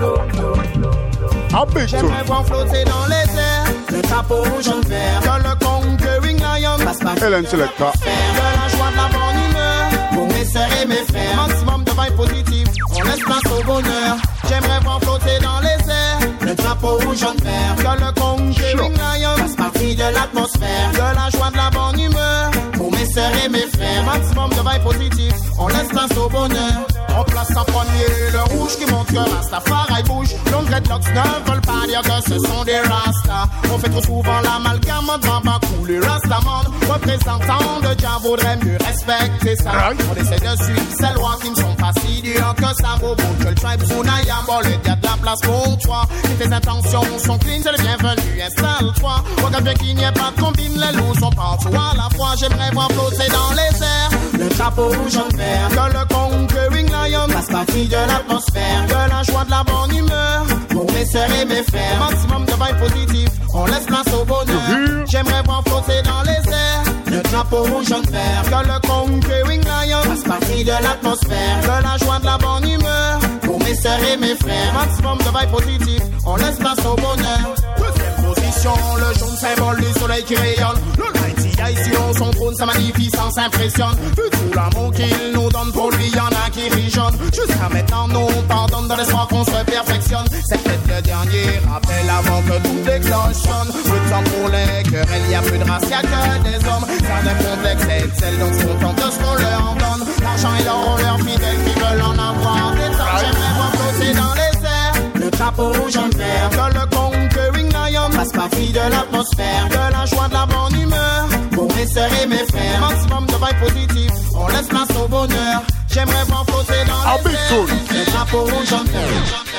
Ah, big tune. J'aimerais voir flotter dans les airs le drapeau rouge en vert. Que le conquering lion passe par Hélène Selecta. de la joie, de la bonne humeur pour mes sœurs et mes frères. Maximum de vibes positives, on laisse place au bonheur. J'aimerais voir flotter dans les airs le drapeau rouge en vert. Que le conquering lion fasse partie de l'atmosphère. De la joie, de la bonne humeur pour mes sœurs et mes frères. Maximum de vibes positives, on laisse place au bonheur. On place en premier le rouge qui montre que Rastafari bouge. Longs dreadlocks ne veulent pas dire que ce sont des Rastas. On fait trop souvent l'amalgame devant Bakou, les Rastaman. Représentants de Jah vaudrait mieux respecter ça. On essaie de suivre ces lois qui ne sont pas si dures que ça. Bobo, que le tribe Sunayam, bon, le gars de la place pour toi. Si tes intentions sont clean, c'est le bienvenu, installe-toi. Regarde bien qu'il n'y ait pas de combine, les loups sont partout à la fois. J'aimerais voir flotter dans les airs le drapeau rouge en vert. Que le conquering lion passe partie de l'atmosphère. De la joie, de la bonne humeur pour mes sœurs et mes frères. Maximum de vibes positives, on laisse place au bonheur. J'aimerais voir flotter dans les airs le drapeau rouge en vert. Que le conquering lion passe partie de l'atmosphère. De la joie, de la bonne humeur pour mes sœurs et mes frères. Maximum de vibes positives, on laisse place au bonheur. Deuxième position, le jaune symbole du soleil qui rayonne. Le mighty ici dans son trône, sa magnificence impressionne. Vu tout l'amour qu'il nous donne, pour lui y'en a qui rigeonnent. Jusqu'à maintenant, nous pardonne dans l'espoir qu'on se perfectionne. C'est peut-être le dernier rappel avant que tout déclenchonne. Plus de temps pour les querelles, y'a plus de race, y'a que des hommes. Certains complexes excellent, donc sont contents de ce qu'on leur donne. L'argent et l'or, leurs fidèles qui veulent en avoir des temps. J'aimerais voir flotter dans les airs le drapeau rouge en vert. Que le conquering lion passe partie de l'atmosphère. De la joie, de la bonne humeur pour mes sœurs et mes frères. Maximum de vibes positives, on laisse place au bonheur. J'aimerais voir flotter dans ah, les airs les drapeaux rouges en terre.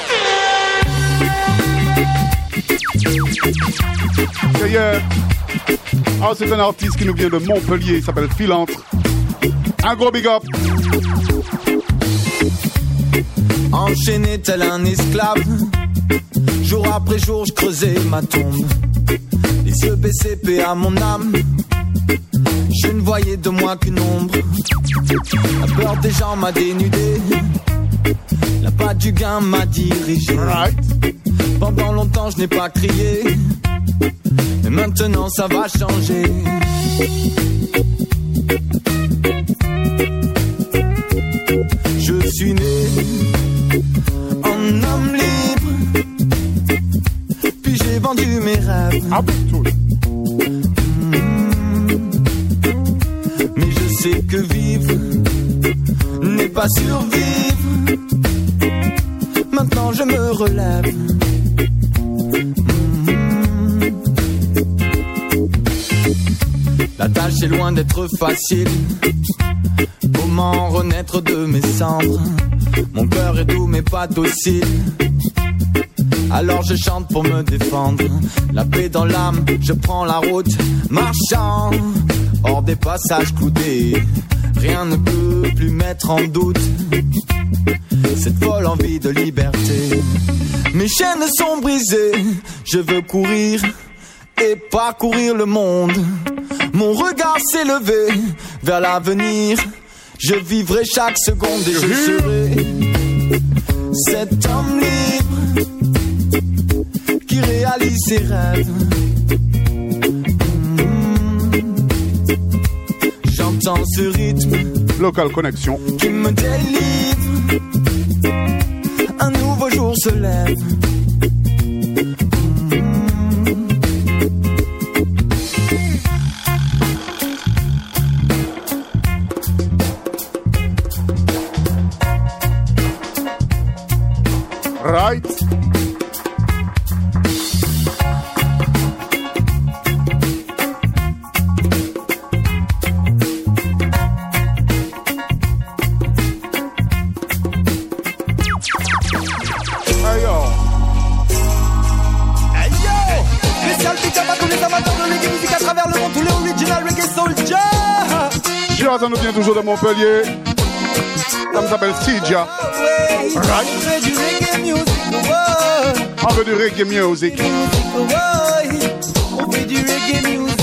Yeah, yeah. Ah, c'est un artiste qui nous vient de Montpellier, il s'appelle Philantre. Un gros big up. Enchaîné tel un esclave, jour après jour je creusais ma tombe. Les yeux baissés, paix à mon âme. Je ne voyais de moi qu'une ombre. La peur des gens m'a dénudé. La patte du gain m'a dirigé. Right. Pendant longtemps je n'ai pas crié, mais maintenant ça va changer. Je suis né en homme libre, puis j'ai vendu mes rêves. Ah, mmh. Mais je sais que vivre n'est pas survivre. Maintenant je me relève. La tâche est loin d'être facile. Comment renaître de mes cendres? Mon cœur est doux mais pas docile. Alors je chante pour me défendre. La paix dans l'âme, je prends la route, marchant hors des passages cloudés. Rien ne peut plus mettre en doute cette folle envie de liberté. Mes chaînes sont brisées, je veux courir et parcourir le monde. Mon regard s'est levé vers l'avenir. Je vivrai chaque seconde et je serai cet homme libre qui réalise ses rêves. J'entends ce rythme Local Connexion qui me délivre. Un nouveau jour se lève. Right. Hey yo. Hey yo. Spécial big up à tous les amateurs de reggae musique à travers le monde, tous les original reggae soldiers. Gérard, ça nous vient toujours de Montpellier. Ça s'appelle Sidia. Right. On fait du reggae music, On veut du reggae music. On fait du reggae music,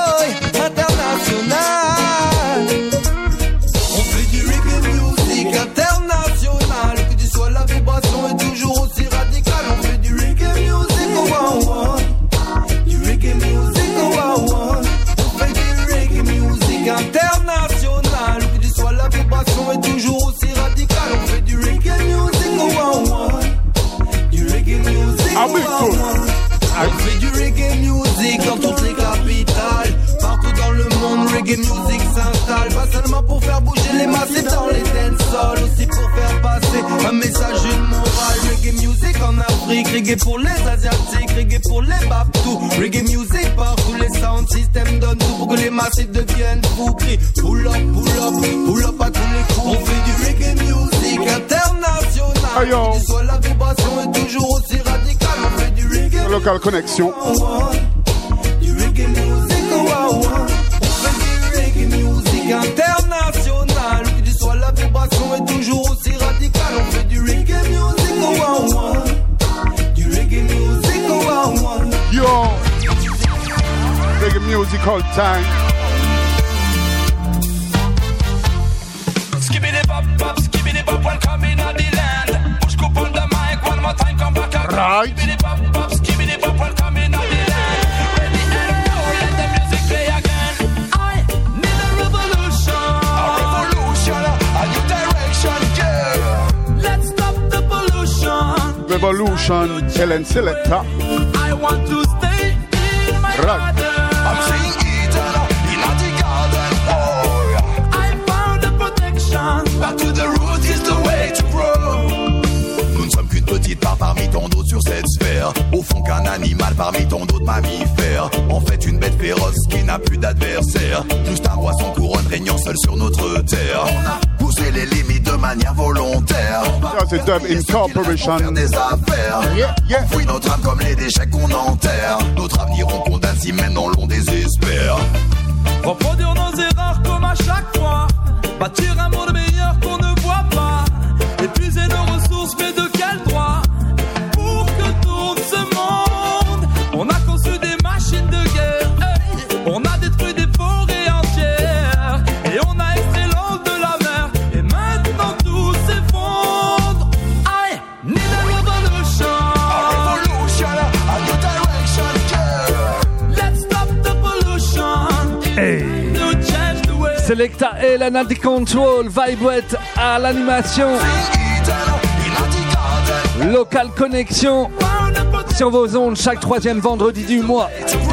international. On fait du reggae music international. Que tu sois la vibration est toujours aussi radicale. On fait du reggae music, oh wow wow. Du reggae music, oh wow wow. On fait du reggae music international. Que tu sois la vibration est toujours aussi radicale. On fait du reggae music, oh wow wow. Du reggae music, ah oui, oh wow wow. On fait du reggae music dans toutes les capitales. Partout dans le monde, reggae music s'installe. Pas seulement pour faire bouger les masses dans les dancehalls, aussi pour faire passer un message, une morale. Reggae music en Afrique, reggae pour les Asiatiques, reggae pour les Babtous. Reggae music partout, les sound systems donnent tout pour que les massifs deviennent fous. Crie pull up, pull up, pull up à tous les coups. On fait du reggae music international. Hey yo. Que soit la vibration est toujours aussi radicale. On fait du reggae Local Connexion. du reggae music, oh wow, wow. On fait du reggae music international. Que tu sois la vibration est toujours aussi radicale. On fait du reggae music, oh wow, wow. Du reggae music, oh wow, wow. Yo. Reggae music all time. Skibbity bop bop, skibbity bop, welcome in on the land. Push cup on the mic, one more time, come back again. Right. Skibbity bop bop, skibbity bop, welcome in on the land. Ready and go, let the music play again. I need a revolution. A revolution, a new direction, yeah. Let's stop the pollution. Revolution, Helen Selecta. I want to stay in my Right. garden. I'm saying Eden, in the garden, oh. I found the protection. Back to the root is the way to grow. Nous ne sommes qu'une petite part parmi tant d'autres sur cette sphère. Au fond qu'un animal parmi tant d'autres mammifères. En fait une bête féroce qui n'a n'a plus d'adversaire. Tous un roi sans couronne régnant seul sur notre terre. On a poussé les limites de manière volontaire. Ça c'est Dub Incorporation. Faire des affaires. Yeah, yeah. On fouille notre âme comme les déchets qu'on enterre. Notre avenir on condamne si maintenant l'on désespère. Reproduire nos erreurs comme à chaque fois. Bâtir un monde meilleur qu'on ne voit pas. Épuiser nos ressources, mais de quel droit? Pour que tourne ce monde, on a conçu des machines de guerre. Hey, on a détruit des forêts entières. Et on a extrait l'eau de la mer. Et maintenant tout s'effondre. I need a revolution. A revolution, a new direction, yeah. Let's stop the pollution. Hey. To change the way. Selecta et la Nadi Control, Vibewet à l'animation. Local Connexion sur vos ondes chaque troisième vendredi du mois.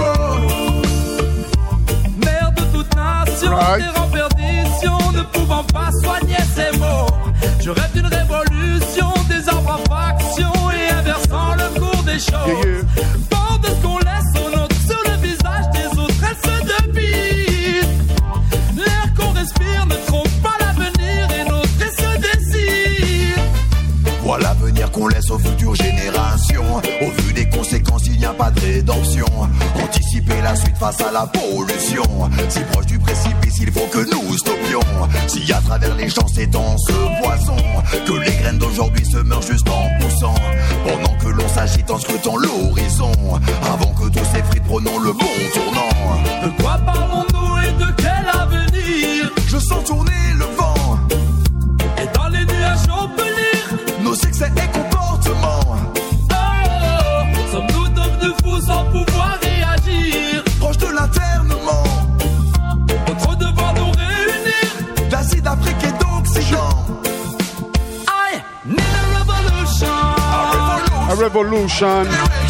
Mère de toute nation, terre en perdition, ne pouvant pas soigner ses maux. Je rêve d'une révolution, des arbres à faction et inversant le cours des choses. Yeah, yeah. Fort de ce qu'on laisse aux nôtres sur le visage des autres, elle se dépite. L'air qu'on respire ne trompe pas l'avenir et notre et se décide. Voilà l'avenir qu'on laisse aux futures générations. Au vu des conséquences, il n'y a pas de rédemption. Anticiper la suite face à la pollution. Si proche du précipice, il faut que nous stoppions. Si à travers les champs s'étend ce poison, que les graines d'aujourd'hui se meurent juste en poussant. Pendant que l'on s'agite en scrutant l'horizon. Avant que tout s'effrite, prenons le bon tournant. De quoi parlons-nous et de quel avenir? Je sens tourner le vent. Et dans les nuages on peut lire nos excès et comportements. Oh, sommes-nous devenus fous sans pouvoir réagir? Proche de l'internement. Notre devoir nous réunir. D'Asie, d'Afrique et d'Occident. I need a revolution. A revolution.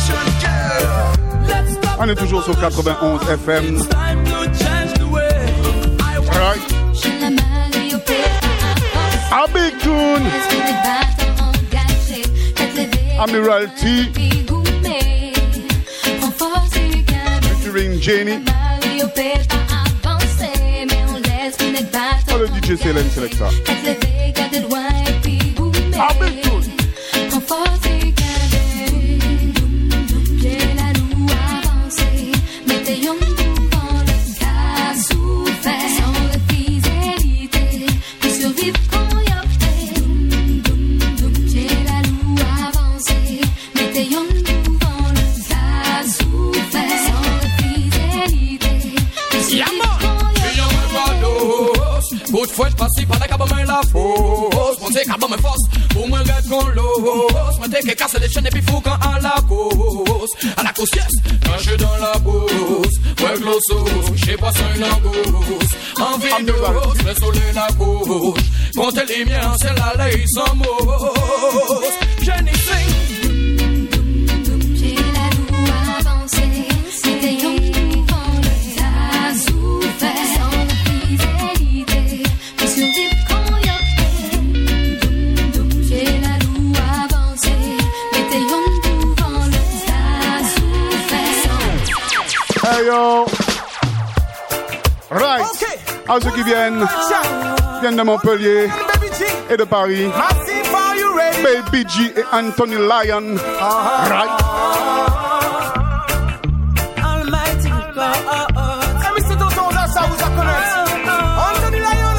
On est toujours sur quatre-vingt-onze F M. Right. A big tune. Admiralty. Featuring Jenny. Oh, le D J C L M Selecta. A big tune. Good French passé par la cabane la fausse. Mon Dieu, cabane force. Pour moi, regarde qu'on l'ose. Moi, dès que casse les chaînes et puis fou quand à la cause. À la cause, yes. Quand je suis dans la bourse. Ouais, glosso. J'ai poisson une angousse. Envie d'os. Le soleil la couche. Comptez les miens, c'est la ley sans mots. Jenny sing. J'ai la roue avancée. C'était yon. Hey yo! Right! Okay. À ceux qui viennent, viennent de Montpellier et de Paris. Baby G et Anthony Lyon. Uh-huh. Right! Almighty God. Let me sit down, that's how we connect. Anthony Lyon.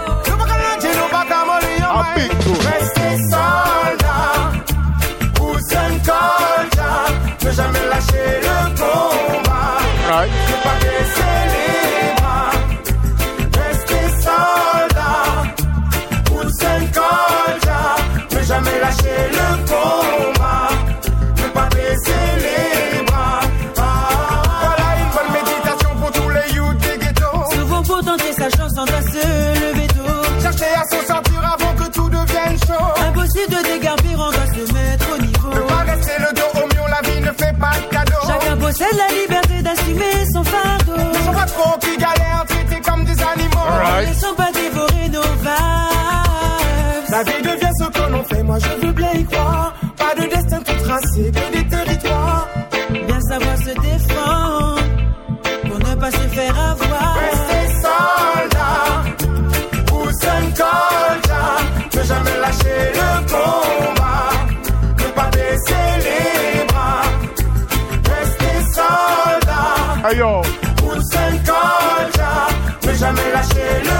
A big tune. Restez soldat. Hussein Kolja. Ne jamais lâcher le combat. Right. Ne pas baisser les bras. Restez soldat. Hussein Kolja. Ne jamais lâcher le combat. Ne pas baisser les bras. Ah, voilà une bonne méditation pour tous les youths des ghettos. Souvent pour tenter sa chance, on doit se lever tôt. Chercher à s'en sortir avant que tout devienne chaud. Impossible de dégarpir, on doit se mettre au niveau. Ne pas rester le dos au mur, la vie ne fait pas de cadeau. Chacun possède la liberté d'assumer son fardeau. Ne sont pas trop qui galèrent, traités comme des animaux. Right. Ne sont pas dévorés nos vibes. La vie devient ce que l'on fait, moi je veux bien y croire. Pas de destin tout tracé, que des territoires. Bien savoir se défendre, pour ne pas se faire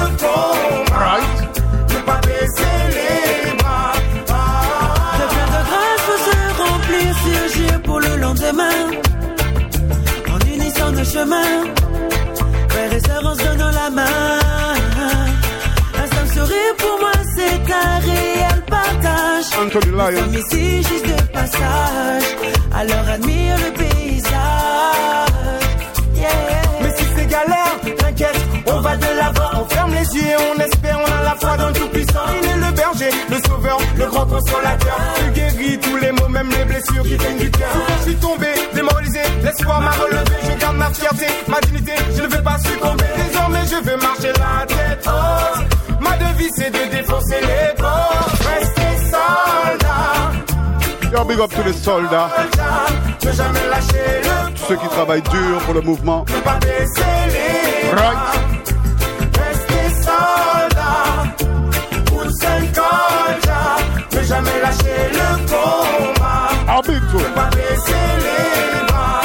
coma. Ne pas baisser les bras. Le plein de grâce peut se remplir si agir pour le lendemain. En unissant nos chemins, frères et sœurs, en se donnant la main. Un simple sourire pour moi, c'est un réel partage. Anthony Lyons. Nous sommes ici juste de passage, alors admire le paysage. Yeah. Mais si c'est galère, t'inquiète, on va de l'avant, on ferme les yeux et on espère, on a la foi dans le tout-puissant. Il est le berger, le sauveur, le grand consolateur. Tu guéris tous les maux, même les blessures qui viennent du cœur. Je suis tombé, démoralisé, l'espoir m'a relevé. Je garde ma fierté, ma dignité, je ne vais pas succomber. Désormais je veux marcher la tête haute. Ma devise c'est de défoncer les portes. Restez soldats. Yo, big up tous les soldats. Ne jamais lâcher le Ceux qui travaillent dur pour le mouvement. ne pas baisser les bras. Right. Restez soldats. Un seul soldat. Ne jamais lâcher le combat. Ah, big Ne pas baisser les bras.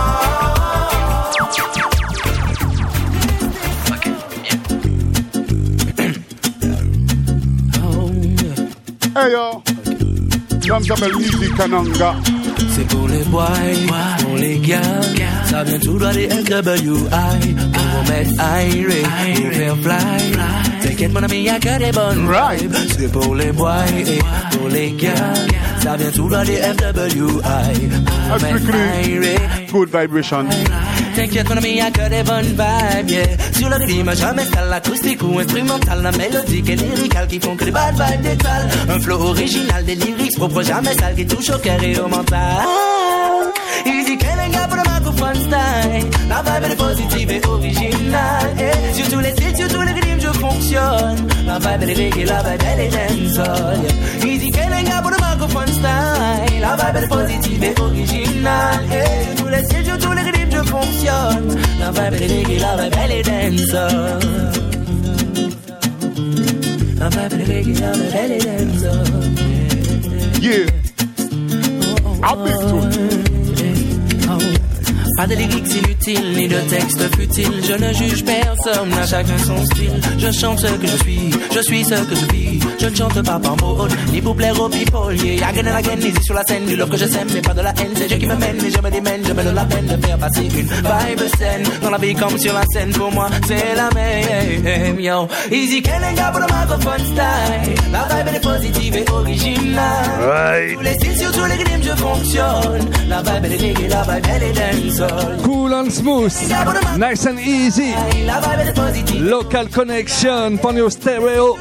Hey yo. L'homme s'appelle Easy Kananga. C'est pour les boys, pour les gars. Ça vient tout droit des F W I. Pour mettre Irie, pour faire fly. T'inquiète mon ami, y'a que des bonnes vibes. C'est pour les boys, pour les gars. Ça vient tout droit des F W I. Pour mettre Irie. Good vibration. T'inquiète mon ami, y'a que des bonnes vibes, yeah. Sur le rythme, je m'installe l'acoustique ou instrumental, la mélodique et lyricale qui font que les bad vibes détalent. Un flow original, des lyrics propres, jamais sales, qui touche au cœur et au mental. Easy Kananga pour le microphone style. La vibe elle est positive et originale, yeah. Sur tous les styles, sur tous les rythmes, je fonctionne. La vibe elle est reggae, la vibe elle est dancehall, yeah. Easy Kananga pour le microphone style. La vibe elle est positive et originale, yeah. Sur tous les styles, sur tous les rythmes, je fonctionne. La vibe elle est reggae, la vibe elle est dancehall. La vibe elle est reggae, la vibe elle est dancehall. Yeah. I'll be too. Pas de lyrics inutiles, ni de textes futiles. Je ne juge personne, à chacun son style. Je chante ce que je suis, je suis ce que je vis. Je ne chante pas par mode, ni pour plaire aux people. Yeah, again and again, easy sur la scène. Du love que je sème, mais pas de la haine. C'est Dieu qui me mène, et je me démène. Je me donne la peine de faire passer une vibe saine. Dans la vie comme sur la scène, pour moi, c'est la même. Yo, Easy Kananga pour le microphone style. La vibe elle est positive et originale. Right. Tous les styles, sur tous les rythmes, je fonctionne. La vibe elle est reggae, la vibe elle est dancehall. Cool and smooth, nice and easy. Local connection, Ponyo Stereo.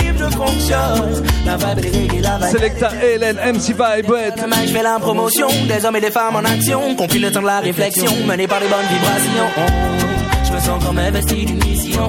Selecta Hélène, M C Vibrate. Demain je fais la promotion des hommes et des femmes en action, compris le temps de la réflexion, mené par les bonnes vibrations. Je me sens comme investi d'une mission.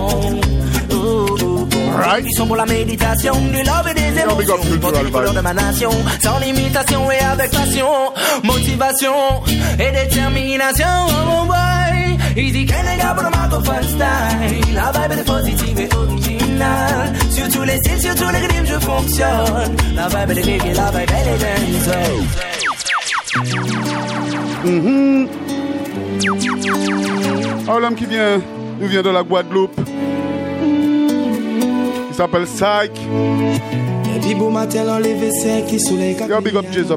Right. Ils sont pour la méditation, du love et des émotions. Pour toutes les couleurs de ma nation, sans limitation et avec passion, motivation et détermination. Oh boy, Easy Kananga pour le microphone style. La vibe est positive et originale. Sur tous les styles, sur tous les rythmes, je fonctionne. La vibe est reggae, la vibe elle est dancehall. Mm-hmm. Oh, l'homme qui vient, nous vient de la Guadeloupe. Il s'appelle Psych. Et puis beau matin enlevé sec qui soleil. Yo, big up Jesus.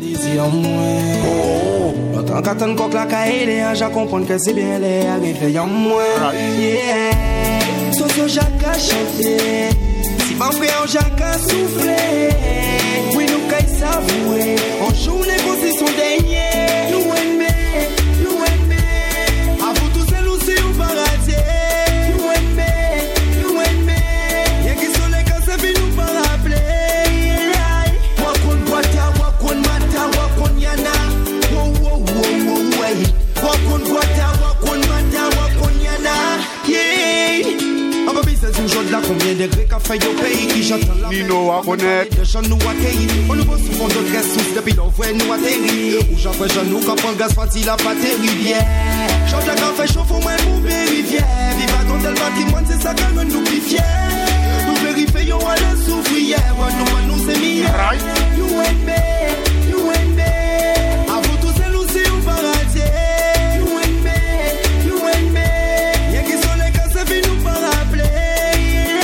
Oh. Tant qu'attendre qu'on claque à aider, j'ai compris que c'est bien les arrivés en moi. Yeah. Soso Jacques a chanté. Si mon frère Jacques a soufflé. Oui, nous caille savoué. En journée position dernier. Nous aimés, nous aimés. À vous tous, c'est nous, c'est au paradis. Nous aimés, nous aimés. Y'a qui sont les cas, c'est puis nous pas rappeler. Wakon Guata, Wakon Mata, Wakon Yana. Wow, wow, wow, wow, way. Wakon Guata, Wakon Mata, Wakon Yana. Yeah. En baby, c'est une chose là, combien de degrés qu'a fait au pays qui j'entends la Nino à connaître. De gens nous accueillir. On nous voit souvent de graisse sous depuis l'envoi nous atterrir. Ou j'en fais jeune nous quand on gaz facile à pas terrible. Chante la café chauffe au moins pour vérifier. Viva ton tel patrimoine, c'est ça qu'elle nous plus fiers. Nous vérifions à la souffrière. Nous, nous, c'est mieux. You and me, you and me. À vous tous, c'est nous, c'est au paradis. You and me, you and me. Y'a qui sont les cas, c'est puis nous pas rappeler.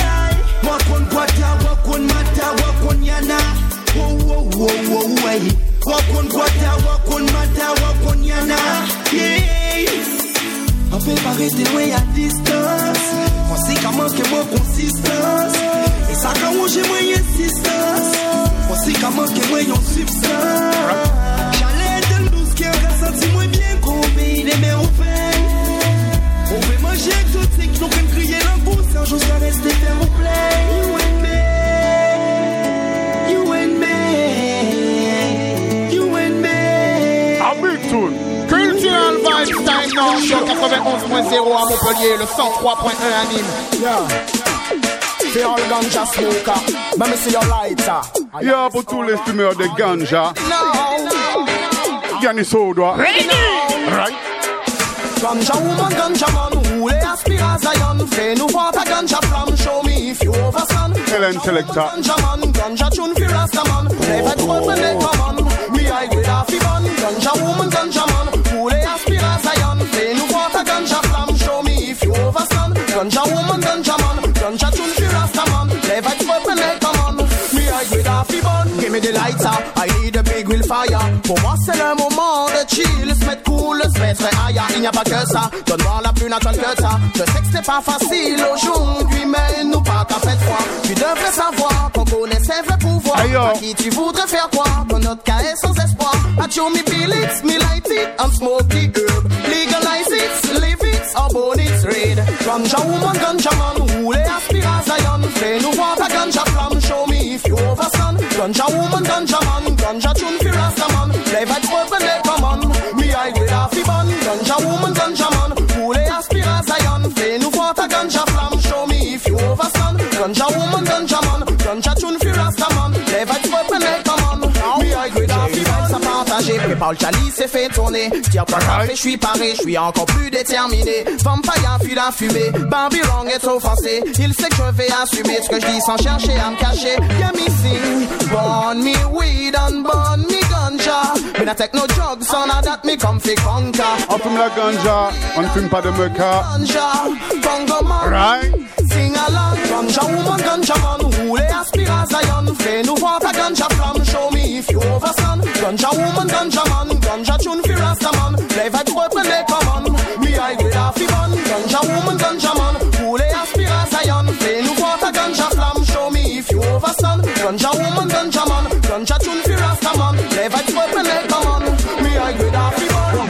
peut pas rester loin à distance. Conséquemment que moi consistance. Et ça quand moi j'ai moins insistance. Conséquemment que moi yon substance. J'allais de l'ousse qui a senti moins bien qu'on paye les mères au pain. On veut manger exotique, nous qu'on crier l'angousse jusqu'à rester fair au play. You and me, you and me, you and me. A big tune. Cultural Vibes Time now. Sur quatre-vingt-onze point zéro à Montpellier, le cent trois point un à Nîmes. Yeah. Fais all ganja smoker, let me see your lighter. Yeah, pour tous les fumeurs de ganja. Yannis Soudwa. Right. Ganja woman, ganja man, who they aspire as Zion. Fais-nous voir ta ganja flamme, show me if you overstand. Helen Selector. Ganja man, ganja tune fi Rasta man. Never to open it, come on. Me I with a fi bun. Ganja woman, ganja man, who they aspire as Zion. Fais-nous voir ta ganja flamme, show me if you overstand. Ganja woman, ganja man, ganja tune fi Rasta man. Never to open it, come on. Me I with a fi bun. Give me the lighter, I need a big will fire. Pour moi c'est le moment de chill, se mettre cool, se mettre ailleurs. Il n'y a pas que ça, donne-moi la plus naturelle que ça. Je sais que c'est pas facile aujourd'hui, mais nous pas qu'à faire froid. Tu devrais savoir qu'on connaît ses vrais pouvoirs. À qui tu voudrais faire quoi? Ton notre cas est sans espoir. I show me feel it, me light it, and smoke the herb. Legalize it, live it, or burn it red. Ganja woman, ganja man, who les aspire à Zion. Fais-nous voir ta ganja flamme, show me if you overstand. Ganja woman, ganja man, ganja tune fi Rasta man. Play vibes open it, come on. Me I with a fi bun. Ganja woman, ganja man, who les aspire à Zion. Fais-nous voir ta ganja flamme, show me if you overstand. Ganja woman, ganja man, ganja tune fi Rasta man. Play vibes open it, come on. Me I with a fi bun. Ça partager, prépare le chalice et fait tourner. Tire pas café, je suis paré, je suis encore plus déterminé. Vampire, fuit la fumée, Babylon est offensé. Il sait que je vais assumer ce que je dis sans chercher à me cacher. Yeah, me sing, burn me weed and burn me ganja. Me not take no drugs, son of that me come fi conquer. On fume la ganja, on fume pas de meca. Ganja, Congo man, right? Sing along, ganja woman, ganja man, who les aspire à Zion. Fais-nous voir ta ganja flamme, show me if you overstand. Ganja woman, ganja man, ganja tune fi Rasta man. Play vibes open it, come on. Me I with a fi bun. Ganja woman, ganja man, who les aspire à Zion. Fais-nous voir ta ganja flamme, show me if you overstand. Ganja woman, ganja man, ganja tune fi Rasta man. Play vibes open it, come on. Me I with a fi bun.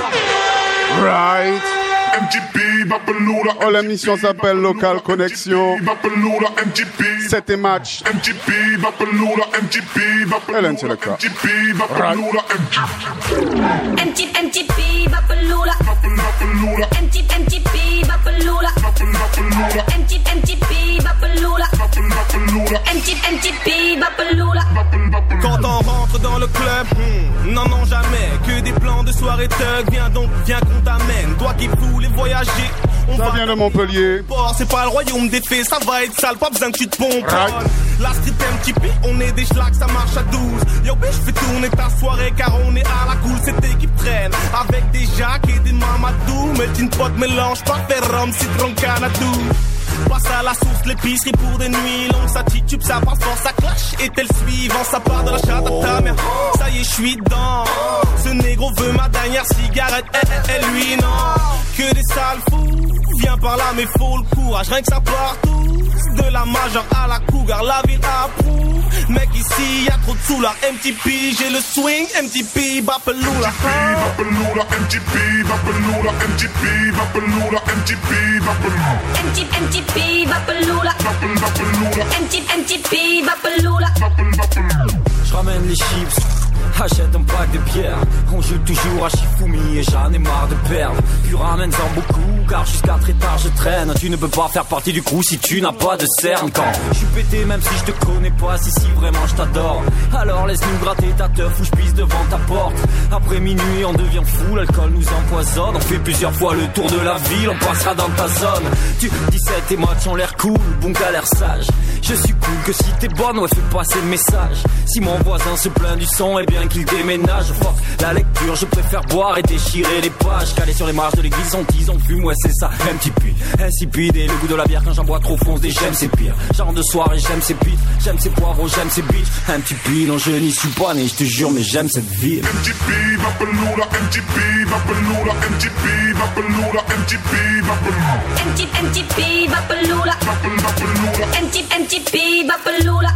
Right. M G P, Bapaloura. Oh, l'émission s'appelle Local Connexion. Bapaloura, M G P. C'était match. M G P, Bapaloura, M G P. Helen Selector. M G P, Bapaloura, M G P. M G M G P, Bapaloura. Bapaloura. M G M G P, Bapaloura. Bapaloura. M G M G P, Bapaloura. Bapaloura. M G M G P, Bapaloura. Quand on rentre dans le club, hmm, non, non, jamais. Que des plans de soirée thug. Viens donc, viens qu'on t'amène. Toi qui voulais voyager, on ça va vient de Montpellier. C'est pas le royaume des fées, ça va être sale, pas besoin que tu te pompes. Right. La street M T P, on est des schlags, ça marche à douze. Yo bitch, fais tourner ta soirée car on est à la cool. Cette équipe traîne avec des Jacques et des Mamadou. Melting pot mélange parfait, rhum, citron, canadou. Passe à la source, l'épicerie pour des nuits longues. Ça titube, ça passe fort, ça clash. Et tel suivant, ça part de la chatte à ta mère. Ça y est, je suis dedans. Ce négro veut ma dernière cigarette. Et, et, et lui, non. Que des sales fous. Viens par là, mais faut le courage. Rien que ça part tous. De la majeure à la cougar, la ville approuve. Mec, ici, y'a trop de sous là. M T P, j'ai le swing. M T P, Bapaloura. Bapaloura, M T P, Bapaloura, M T P, Bapaloura, M T P, Bapaloura. M G M G P, Bapaloura. Bapaloura. M G M G P, Bapaloura. Je ramène les chips, achète un pack de bière. On joue toujours à Shifumi et j'en ai marre de perdre. Puis ramène-en beaucoup car jusqu'à très tard je traîne. Tu ne peux pas faire partie du crew si tu n'as pas de cerne. Quand je suis pété même si je te connais pas, si si vraiment je t'adore, alors laisse-nous gratter ta teuf ou je pisse devant ta porte. Après minuit on devient fou, l'alcool nous empoisonne. On fait plusieurs fois le tour de la ville, on passera dans ta zone. Tu dix-sept tes matchs ont l'air cool, bon qu'à l'air sage. Je suis cool que si t'es bonne, ouais fais passer le message. Si mon voisin se plaint du son, eh bien qu'il déménage. Fuck la lecture, je préfère boire et déchirer les pages. Calé sur les marges de l'église, on dise, on fume, ouais c'est ça. M T P, insipide et le goût de la bière quand j'en bois trop fonce. Des j'aime c'est pire, genre de soirée j'aime ces beats, j'aime ces poivrons, j'aime ces bitches. M T P, non je n'y suis pas né, je te jure mais j'aime cette ville. M T P, Vapalula, M T P, Vapalula, M T P, Vapalula, M T P, Vapalula. M T P, Vapalula. M T P, Vapalula.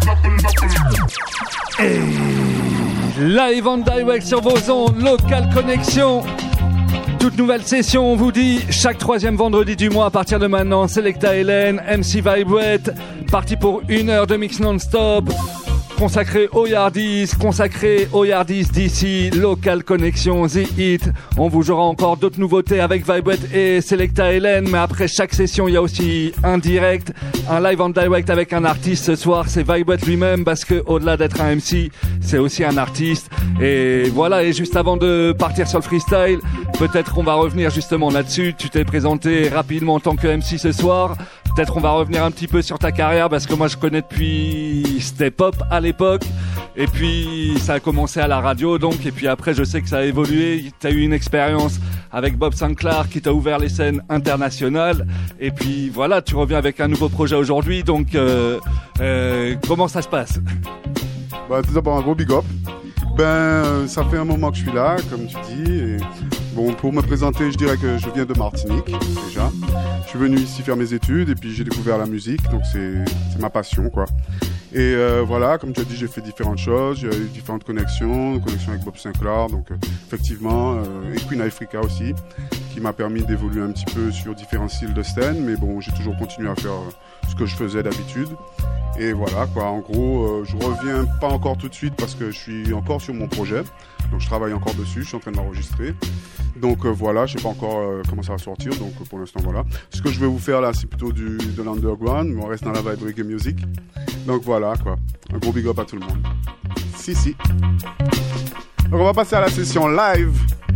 Et live on direct sur vos ondes, Local Connection. Toute nouvelle session, on vous dit, chaque troisième vendredi du mois à partir de maintenant. Selecta Hélène, M C Vibrate, parti pour une heure de mix non-stop. Consacré aux Yardies, consacré aux Yardies d'ici, Local Connection, The Hit. On vous jouera encore d'autres nouveautés avec Vibrate et Selecta Hélène, mais après chaque session, il y a aussi un direct, un live en direct avec un artiste. Ce soir, c'est Vibrate lui-même, parce que au-delà d'être un M C, c'est aussi un artiste. Et voilà, et juste avant de partir sur le freestyle, peut-être qu'on va revenir justement là-dessus. Tu t'es présenté rapidement en tant que M C ce soir. Peut-être on va revenir un petit peu sur ta carrière, parce que moi je connais depuis Step Up à l'époque, et puis ça a commencé à la radio donc, et puis après je sais que ça a évolué. Tu as eu une expérience avec Bob Sinclair qui t'a ouvert les scènes internationales, et puis voilà, tu reviens avec un nouveau projet aujourd'hui, donc euh, euh, comment ça se passe? Bah, tout d'abord un gros big up. Ben, ça fait un moment que je suis là, comme tu dis. Et bon, pour me présenter, je dirais que je viens de Martinique, déjà. Je suis venu ici faire mes études et puis j'ai découvert la musique, donc c'est, c'est ma passion, quoi. Et euh, voilà, comme tu as dit, j'ai fait différentes choses, j'ai eu différentes connexions, connexions avec Bob Sinclair, donc euh, effectivement, euh, et Queen Africa aussi, qui m'a permis d'évoluer un petit peu sur différents styles de scène, mais bon, j'ai toujours continué à faire euh, ce que je faisais d'habitude. Et voilà, quoi, en gros, euh, je reviens pas encore tout de suite parce que je suis encore sur mon projet, donc je travaille encore dessus, je suis en train de l'enregistrer. Donc euh, voilà, je sais pas encore euh, comment ça va sortir, donc euh, pour l'instant voilà. Ce que je vais vous faire là, c'est plutôt du, de l'underground, mais on reste dans la vibe reggae music. Donc voilà, quoi, un gros big up à tout le monde. Si, si. Donc on va passer à la session live.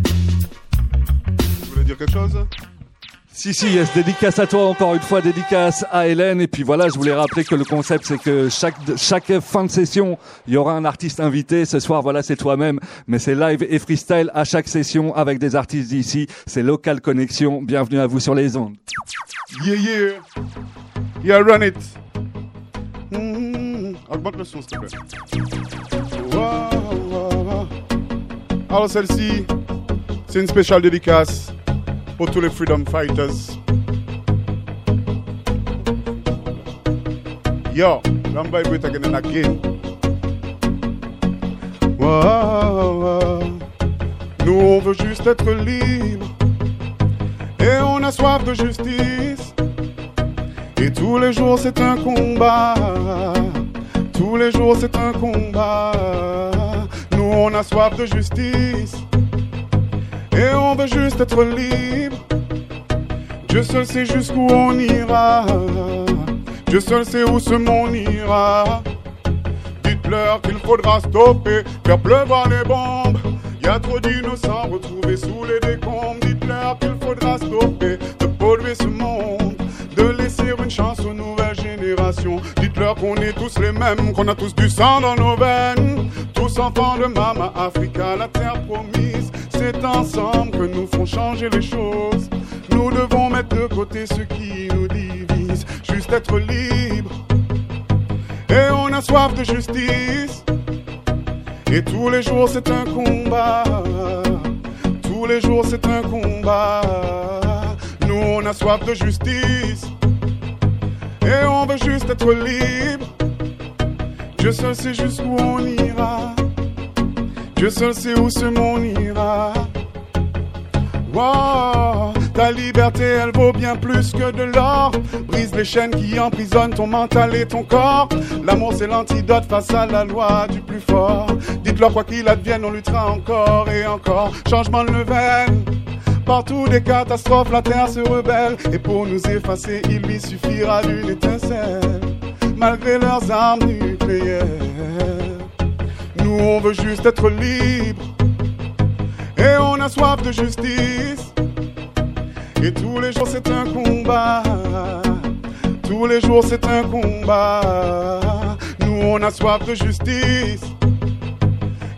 Vous voulez dire quelque chose ? Si, si, yes, dédicace à toi encore une fois, dédicace à Hélène. Et puis voilà, je voulais rappeler que le concept, c'est que chaque, chaque fin de session, il y aura un artiste invité. Ce soir, voilà, c'est toi-même. Mais c'est live et freestyle à chaque session avec des artistes d'ici. C'est Local Connection. Bienvenue à vous sur les ondes. Yeah, yeah. Yeah, run it. Mmh. Augmente le son, s'il te plaît. Wow, wow, wow. Alors, celle-ci, c'est une spéciale dédicace pour tous les freedom fighters. Yo, I'm vibrate again and again. Wow, wow. Nous on veut juste être libre et on a soif de justice. Et tous les jours c'est un combat. Tous les jours c'est un combat. Nous on a soif de justice. Et on veut juste être libre. Dieu seul sait jusqu'où on ira. Dieu seul sait où ce monde ira. Dites-leur qu'il faudra stopper, faire pleuvoir les bombes. Y'a trop d'innocents retrouvés sous les décombres. Dites-leur qu'il faudra stopper de polluer ce monde, de laisser une chance aux nouvelles générations. Dites-leur qu'on est tous les mêmes, qu'on a tous du sang dans nos veines. Tous enfants de Mama Africa, la terre promise. C'est ensemble que nous ferons changer les choses. Nous devons mettre de côté ce qui nous divise. Juste être libre. Et on a soif de justice. Et tous les jours c'est un combat. Tous les jours c'est un combat. Nous on a soif de justice. Et on veut juste être libre. Dieu seul sait jusqu'où on ira. Dieu seul sait où ce monde ira. Wow, ta liberté elle vaut bien plus que de l'or. Brise les chaînes qui emprisonnent ton mental et ton corps. L'amour c'est l'antidote face à la loi du plus fort. Dites-leur quoi qu'il advienne, on luttera encore et encore. Changement de level. Partout des catastrophes, la terre se rebelle. Et pour nous effacer, il lui suffira d'une étincelle. Malgré leurs armes nucléaires, nous on veut juste être libre. Et on a soif de justice. Et tous les jours c'est un combat. Tous les jours c'est un combat. Nous on a soif de justice.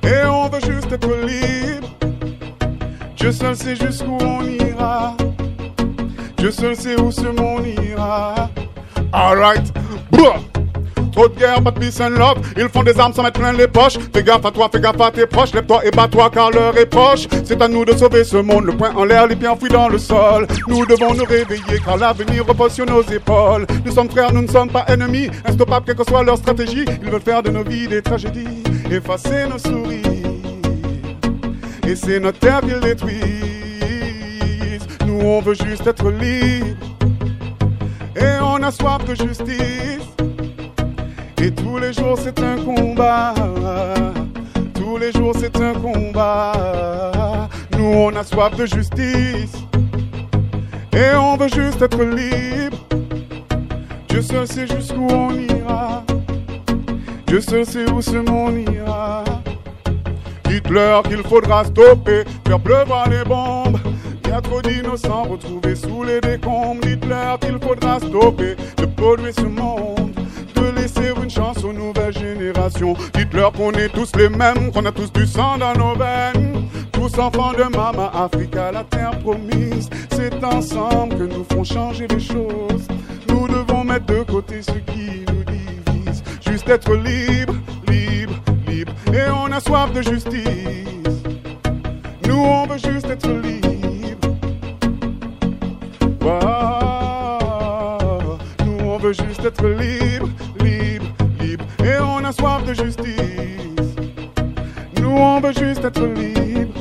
Et on veut juste être libre. Dieu seul sait jusqu'où on ira. Dieu seul sait où ce monde ira. Alright. Trop de guerre, pas de peace and love. Ils font des armes sans mettre plein les poches. Fais gaffe à toi, fais gaffe à tes proches. Lève-toi et bats-toi car l'heure est proche. C'est à nous de sauver ce monde. Le poing en l'air, les pieds enfouis dans le sol. Nous devons nous réveiller car l'avenir repose sur nos épaules. Nous sommes frères, nous ne sommes pas ennemis. Instoppables quelle que soit leur stratégie. Ils veulent faire de nos vies des tragédies. Effacer nos sourires. Et c'est notre terre qu'ils détruisent. Nous on veut juste être libres. Et on a soif de justice. Et tous les jours c'est un combat. Tous les jours c'est un combat. Nous on a soif de justice. Et on veut juste être libre. Dieu seul sait jusqu'où on ira. Dieu seul sait où ce monde ira. Dites-leur qu'il faudra stopper, faire pleuvoir les bombes. Il y a trop d'innocents retrouvés sous les décombres. Dites-leur qu'il faudra stopper de polluer ce monde, de laisser une chance aux nouvelles générations. Dites-leur qu'on est tous les mêmes, qu'on a tous du sang dans nos veines. Tous enfants de Mama Africa, la terre promise. C'est ensemble que nous ferons changer les choses. Nous devons mettre de côté ce qui nous divise. Juste être libre, libre, libre. Et on a soif de justice. Nous on veut juste être libre. Wow. Nous on veut juste être libre, libre, libre. Et on a soif de justice. Nous on veut juste être libre.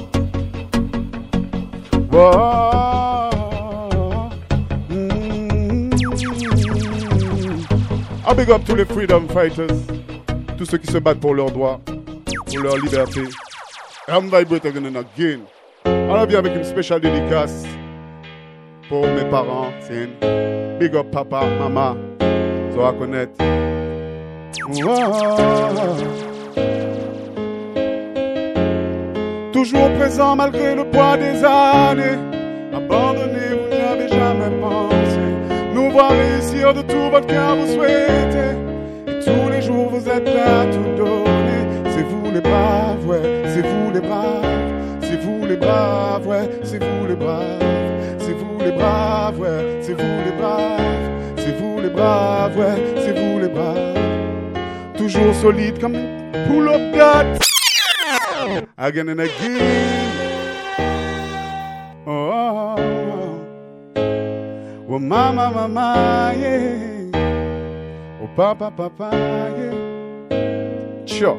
Wow. Mm-hmm. I big up tous les freedom fighters, tous ceux qui se battent pour leurs droits, pour leur liberté. I'm vibrate again and again. On vient avec une spéciale dédicace pour mes parents. C'est une big up papa, maman, ça va connaître. Wow. Toujours présent malgré le poids des années. Abandonné, vous n'y avez jamais pensé. Nous voir réussir de tout votre cœur vous souhaitez. Et tous les jours vous êtes prêts à tout donner. C'est vous les braves, ouais, c'est vous les braves. C'est vous les braves, ouais, c'est vous les braves. C'est vous les braves, ouais, c'est vous les braves. C'est vous les braves, ouais, c'est vous les braves. Toujours solide comme une pull-up dot. Again and again. Oh, oh, oh. Oh mama, mama, yeah. Oh papa, papa, yeah. Tcha.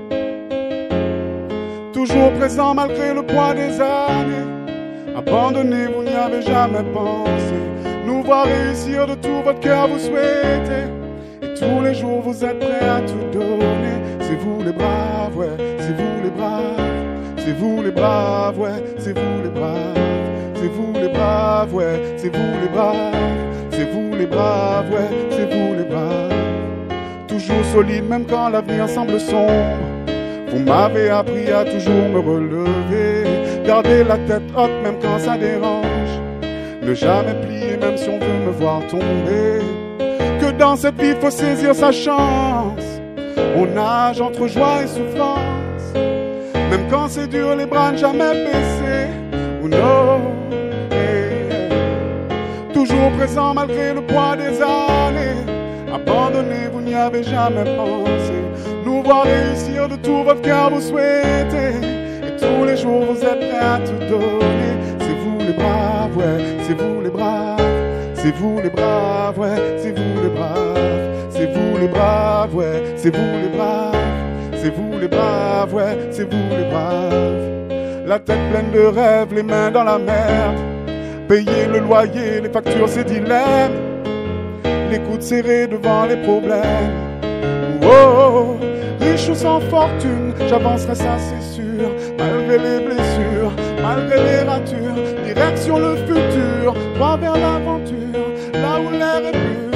Toujours présent malgré le poids des années. Abandonné, vous n'y avez jamais pensé. Nous voir réussir de tout votre cœur vous souhaitez. Et tous les jours vous êtes prêts à tout donner. C'est vous les braves, ouais, c'est vous les braves. C'est vous les braves, ouais, c'est vous les braves. C'est vous les braves, ouais, c'est vous les braves. C'est vous les braves, ouais, c'est vous les braves. Toujours solide même quand l'avenir semble sombre. Vous m'avez appris à toujours me relever. Garder la tête haute même quand ça dérange. Ne jamais plier même si on veut me voir tomber. Que dans cette vie faut saisir sa chance. On nage entre joie et souffrance. Même quand c'est dur, les bras ne jamais baisser. Oh non, hey. Toujours présent malgré le poids des années. Abandonné, vous n'y avez jamais pensé. Nous voir réussir de tout votre cœur vous souhaitez. Et tous les jours vous êtes prêts à tout donner. C'est vous les braves, ouais, c'est vous les braves. C'est vous les braves, ouais, c'est vous les braves. C'est vous les braves, ouais, c'est vous les braves. C'est vous les braves, ouais, c'est vous les braves. La tête pleine de rêves, les mains dans la merde. Payer le loyer, les factures, ces dilemmes. Les coudes serrés devant les problèmes. Oh, oh, oh. Riche ou sans fortune, j'avancerai ça c'est sûr. Malgré les blessures, malgré les ratures. Direction le futur, droit vers l'aventure. Là où l'air est pur.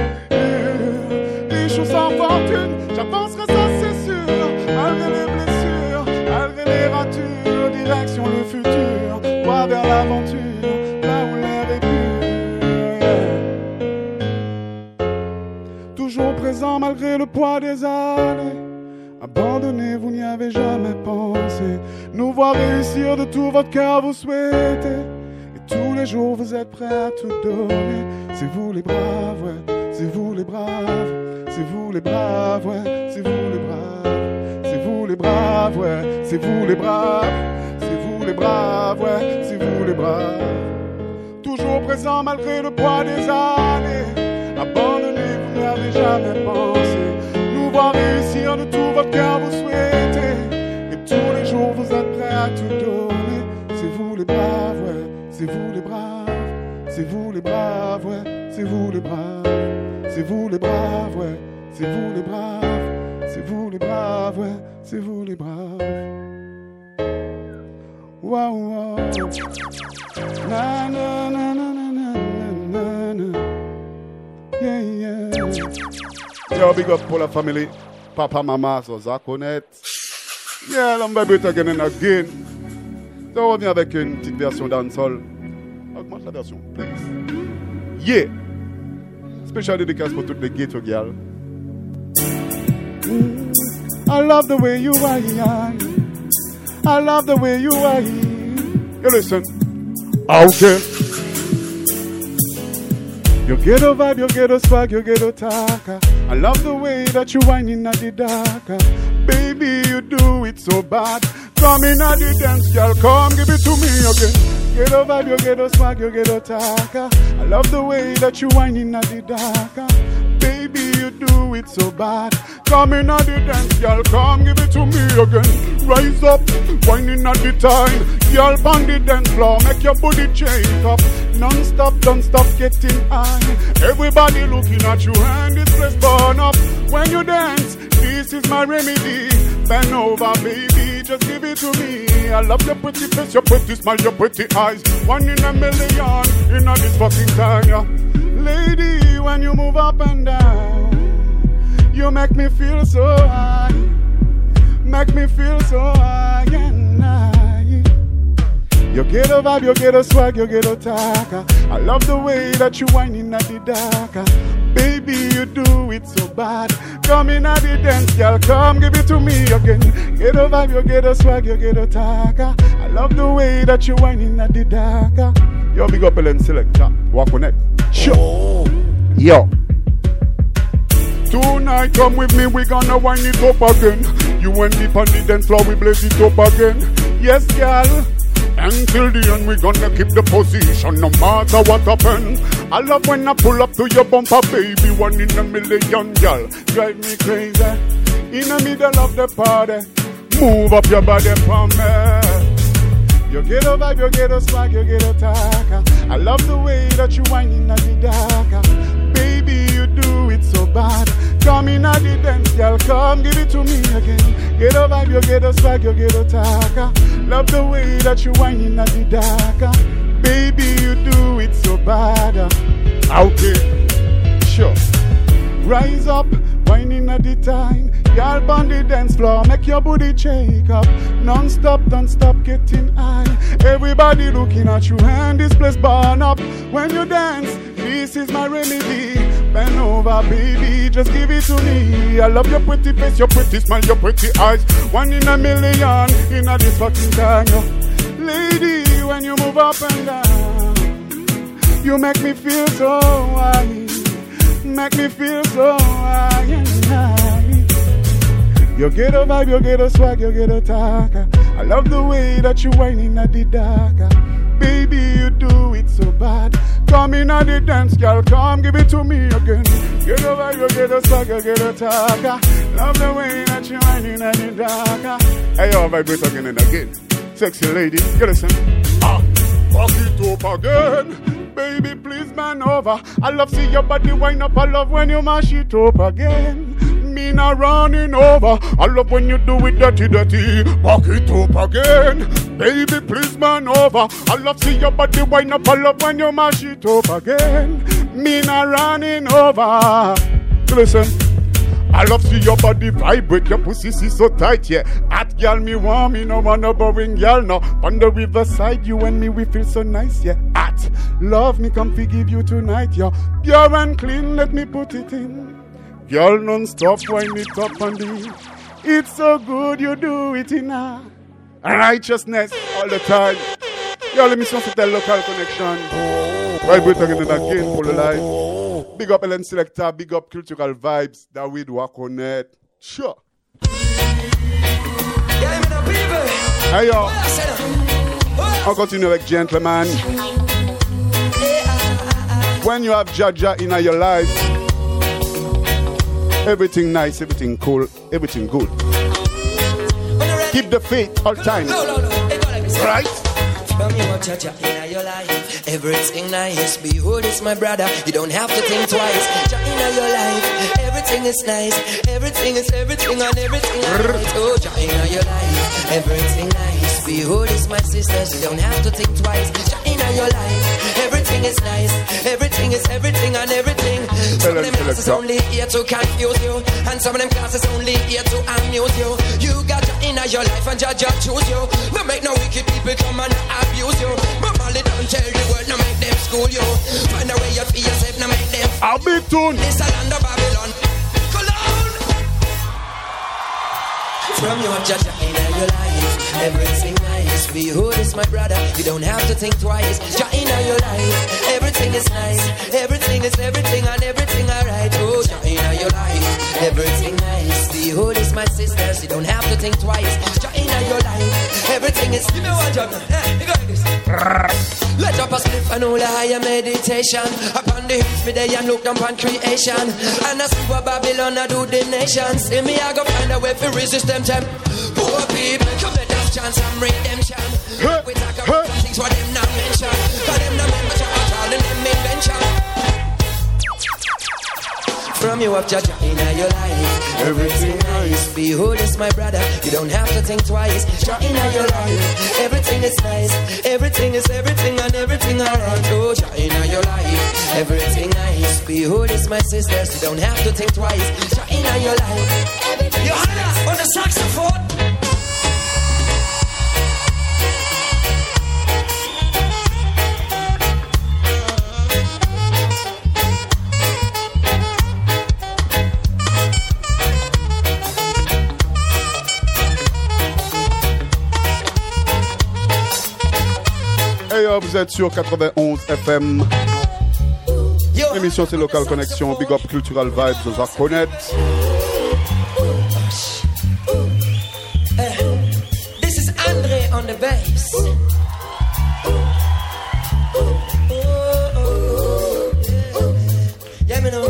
Riche ou sans fortune, j'avancerai ça c'est sûr. Malgré les blessures, malgré les ratures. Direction le futur, droit vers l'aventure. Là où l'air est pur. Yeah. Toujours présent malgré le poids des années. Abandonné, vous n'y avez jamais pensé. Nous voir réussir de tout votre cœur, vous souhaitez. Et tous les jours, vous êtes prêts à tout donner. C'est vous les braves, ouais. C'est vous les braves. C'est vous les braves, ouais. C'est vous les braves. C'est vous les braves, ouais. C'est vous les braves. C'est vous les braves, ouais. C'est vous les braves. Toujours présent malgré le poids des années. Abandonné, vous n'y avez jamais pensé. Nous voir réussir de tout votre cœur, vous souhaitez. Et tous les jours, vous êtes prêts à tout donner. C'est vous les braves, ouais. C'est vous les braves. C'est vous les braves, ouais. C'est vous les braves. C'est vous les braves, ouais. C'est vous les braves. C'est vous les braves, ouais. C'est vous les braves. Wow, wow. Na na na na na na na. Yeah, yeah. Yo, big up pour la famille. Papa, maman, so Zakonet. Yeah, l'homme va better again and again. Donc, on revient avec une petite version dancehall. Augmente la version, please. Yeah. Special dédicace pour toutes les ghetto girls. Mm. I love the way you are. I love the way you are. You listen. Okay. You get a vibe, you get a swag, you get a talker. I love the way that you whining at the darker. Baby, you do it so bad. Come in at the dance, girl, come give it to me again. Get a vibe, you get a swag, you get a talker. I love the way that you whining at the darker. Baby, you do it so bad. Come in at the dance, girl, come give it to me again. Rise up, whining at the time. Girl, on the dance floor, make your booty shake up. Non-stop, don't stop getting high. Everybody looking at you and this place burn up. When you dance, this is my remedy. Bend over, baby, just give it to me. I love your pretty face, your pretty smile, your pretty eyes. One in a million, in a this fucking time, yeah. Lady, when you move up and down, you make me feel so high. Make me feel so high and high. You get a vibe, you get a swag, you get a talker. I love the way that you whining at the darker. Baby, you do it so bad. Come in at the dance, girl, come give it to me again. Get a vibe, you get a swag, you get a talker. I love the way that you whining at the darker. Yo, big up and select, chat. Walk on it. Sure. Yo. Tonight, come with me, we gonna wind it up again. You and me on the dance floor, we blaze it up again. Yes, girl. Until the end, we gonna keep the position, no matter what happen. I love when I pull up to your bumper, baby. One in a million, girl, drive me crazy. In the middle of the party, move up your body for me. You get a vibe, you get a swag, you get a talker. I love the way that you whining at the darker. Baby, you do it so bad. Come in at the dance, girl, come give it to me again. Get a vibe, you get a swag, you get a talker. Love the way that you whining at the darker. Baby, you do it so bad. Okay, sure. Rise up, whining at the time. Y'all on the dance floor, make your booty shake up. Non-stop, don't stop getting high. Everybody looking at you and this place burn up. When you dance, this is my remedy. Bend over, baby, just give it to me. I love your pretty face, your pretty smile, your pretty eyes. One in a million, in a this fucking time. Lady, when you move up and down, you make me feel so high. Make me feel so high and high. You get a vibe, you get a swag, you get a talker. I love the way that you whining at the darker. Baby, you do it so bad. Come in at the dance, girl, come give it to me again. Get a vibe, you get a swag, you get a talker. Love the way that you whining at the darker. Hey, yo, vibrate again and again. Sexy lady, you listen. Ah, fuck it up again. Baby, please man over. I love see your body wind up. I love when you mash it up again. Me not running over. I love when you do it dirty, dirty. Back it up again. Baby, please man over. I love see your body wind up. I love when you mash it up again. Me not running over. Listen. I love see your body vibrate, your pussy see so tight, yeah. Hot girl, me warm, me no want no boring girl, no. On the riverside, you and me, we feel so nice, yeah. Hot, love me, come forgive you tonight, yeah. Pure and clean, let me put it in. Girl, non-stop, wind it up on the It's so good you do it in a righteousness all the time. Yo, l'émission c'était Local Connection. Right, we're talking again for the life. Big up Ellen Selector, big up Cultural Vibes, David Wakonet. Sure. Hey yo, on continue avec Gentleman. When you have Jaja in your life, everything nice, everything cool, everything good. Keep the faith all time. Right? From you have Jaja in your life, everything nice. Behold, it's my brother. You don't have to think twice. Jaja in your life, everything is nice. Everything is everything and everything right. Oh, Jaja in your life, everything nice. Behold, it's my sisters. You don't have to think twice. Jaja in your life, everything is nice. Everything is everything and everything. Some of them classes only here to confuse you, and some of them classes only here to amuse you. You got Jaja in your life and Jaja choose you. No make no wicked people come and abuse you. But Molly don't tell the world, no make them school you. Find a way you feel yourself, no make them. A big tune. This a land of Babylon. Cologne. From your Jaja in your life, everything nice. Behold, it's my brother. You don't have to think twice. Jaja in your life, everything is nice. Everything is everything and everything alright. Oh, Jaja in your life, everything nice. Behold, it's my sisters. You don't have to think twice. Jaja in your life, everything is. You know what, Jaja? Eh, you got this. Let up a spliff and all a higher meditation. Upon the hills me day and look down upon creation. And a super Babylon I do the nation. See me I go find a way to resist them time. Poor people come let us chance and redemption. We talk about some things what them not mention. Cause them not member at all in them invention. From you up Jaja in your life, everything nice. Behold, it's my brother. You don't have to think twice. Jaja in your life, everything is nice. Everything is everything and everything alright. Oh, Jaja in your life, everything nice. Behold, it's my sisters. You don't have to think twice. Jaja in your life. Johanna on the saxophone. Hey yo, vous êtes sur quatre-vingt-onze F M. L'émission c'est Local Connection, Big Up Cultural Vibes, vous en connaître. This is Andre on the bass. Yeah, me know.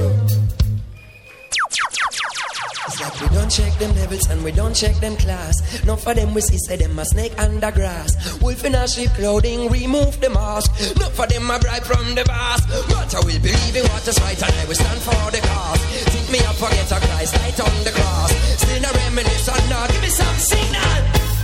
It's like we don't check them levels and we don't check them class. None for them we see say them a snake under grass. Wolf in a sheep clothing, remove the mask. None for them a bribe from the vast. But I will believe in what is right and I will stand for the cause. Think me up forget a Christ light on the cross. Still a reminisce or not, give me some signal.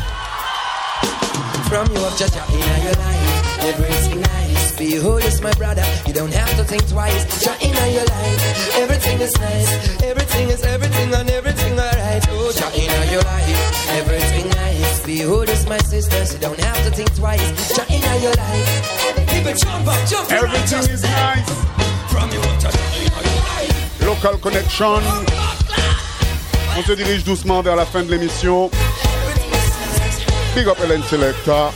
From you up Jaja in your life, everything nice. Behold, it's my brother. You don't have to think twice. Jaja in your life, everything is nice. Everything is everything and everything alright. Oh, Jaja in your life, everything nice. Behold, it's my sisters. You don't have to think twice. Jaja in your life, people jump up, jump up. Everything is nice. From you up Jaja in your life. Local Connection. On se dirige doucement vers la fin de l'émission. Big up Ellen Selector.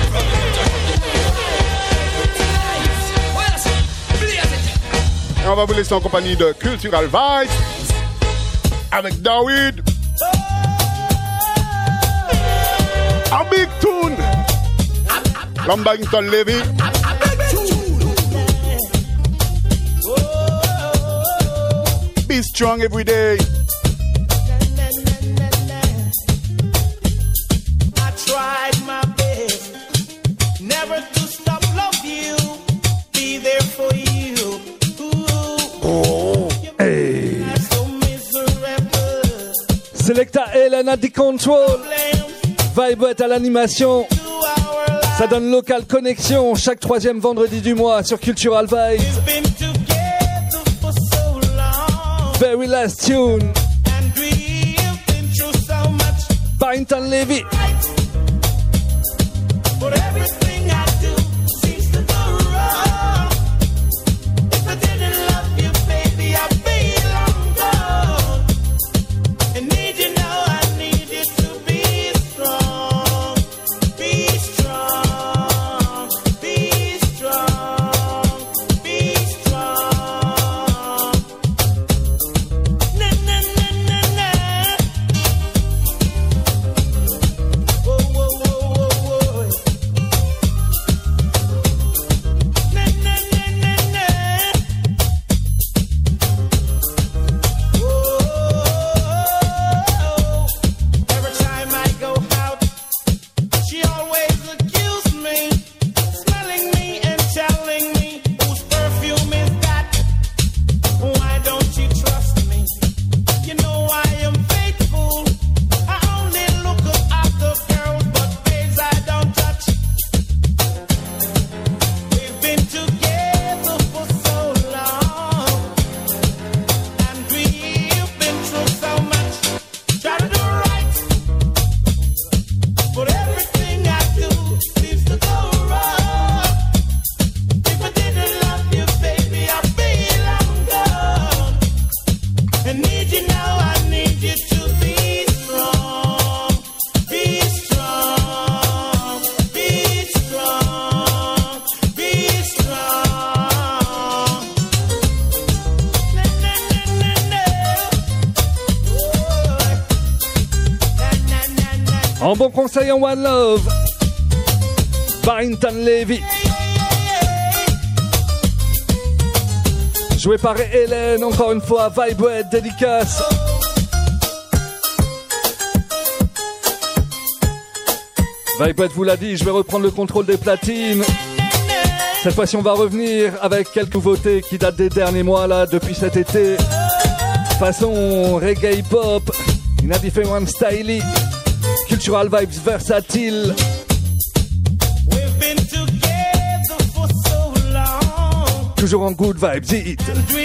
Et on va vous laisser en compagnie de Cultural Vibes avec David. A big tune. Lambington Levy. Be strong every day. Tried my best never to stop love you, be there for you. Ooh, Hey. so miserable. Selecta Hélène at the control. Vibe à l'animation. Ça donne Local Connection chaque troisième vendredi du mois sur Cultural Vibes. Been together for so long, Very last tune. and we've been through so much. Barrington Levy. But everything I do seems to go wrong. If I didn't love you, baby, I'd be long gone. I need you now, I need En bon conseil en One Love, Barrington Levy. Joué par Hélène, encore une fois, Vibrate, dédicace. Vibrate vous l'a dit, je vais reprendre le contrôle des platines. Cette fois-ci, on va revenir avec quelques nouveautés qui datent des derniers mois, là, depuis cet été. Façon reggae pop, in a different style, cultural vibes versatile. Toujours en good vibes, the hit.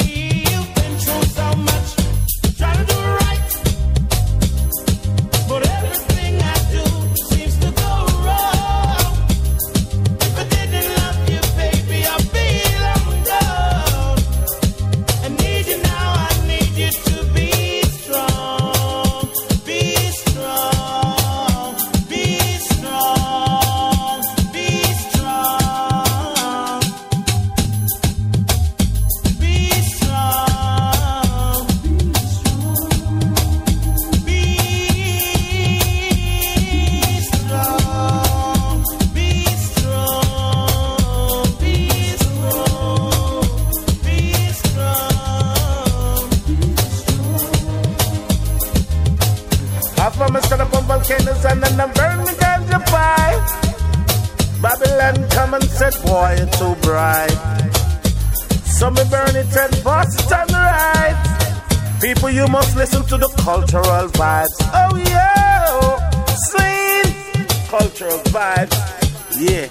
volcanoes and then I'm burning ganja pipe. Babylon come and said, boy, you're too bright. So me burn it and bust it on the right. People, you must listen to the cultural vibes. Oh, yeah, sweet cultural vibes. Yeah.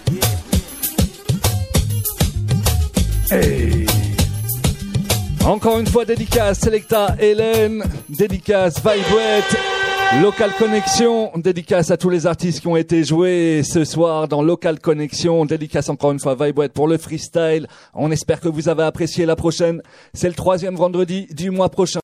Hey. Encore une fois, dédicace Selecta Hélène, dédicace Vibrate, Local Connection, dédicace à tous les artistes qui ont été joués ce soir dans Local Connection, dédicace encore une fois Vibrate pour le freestyle. On espère que vous avez apprécié. La prochaine, c'est le troisième vendredi du mois prochain.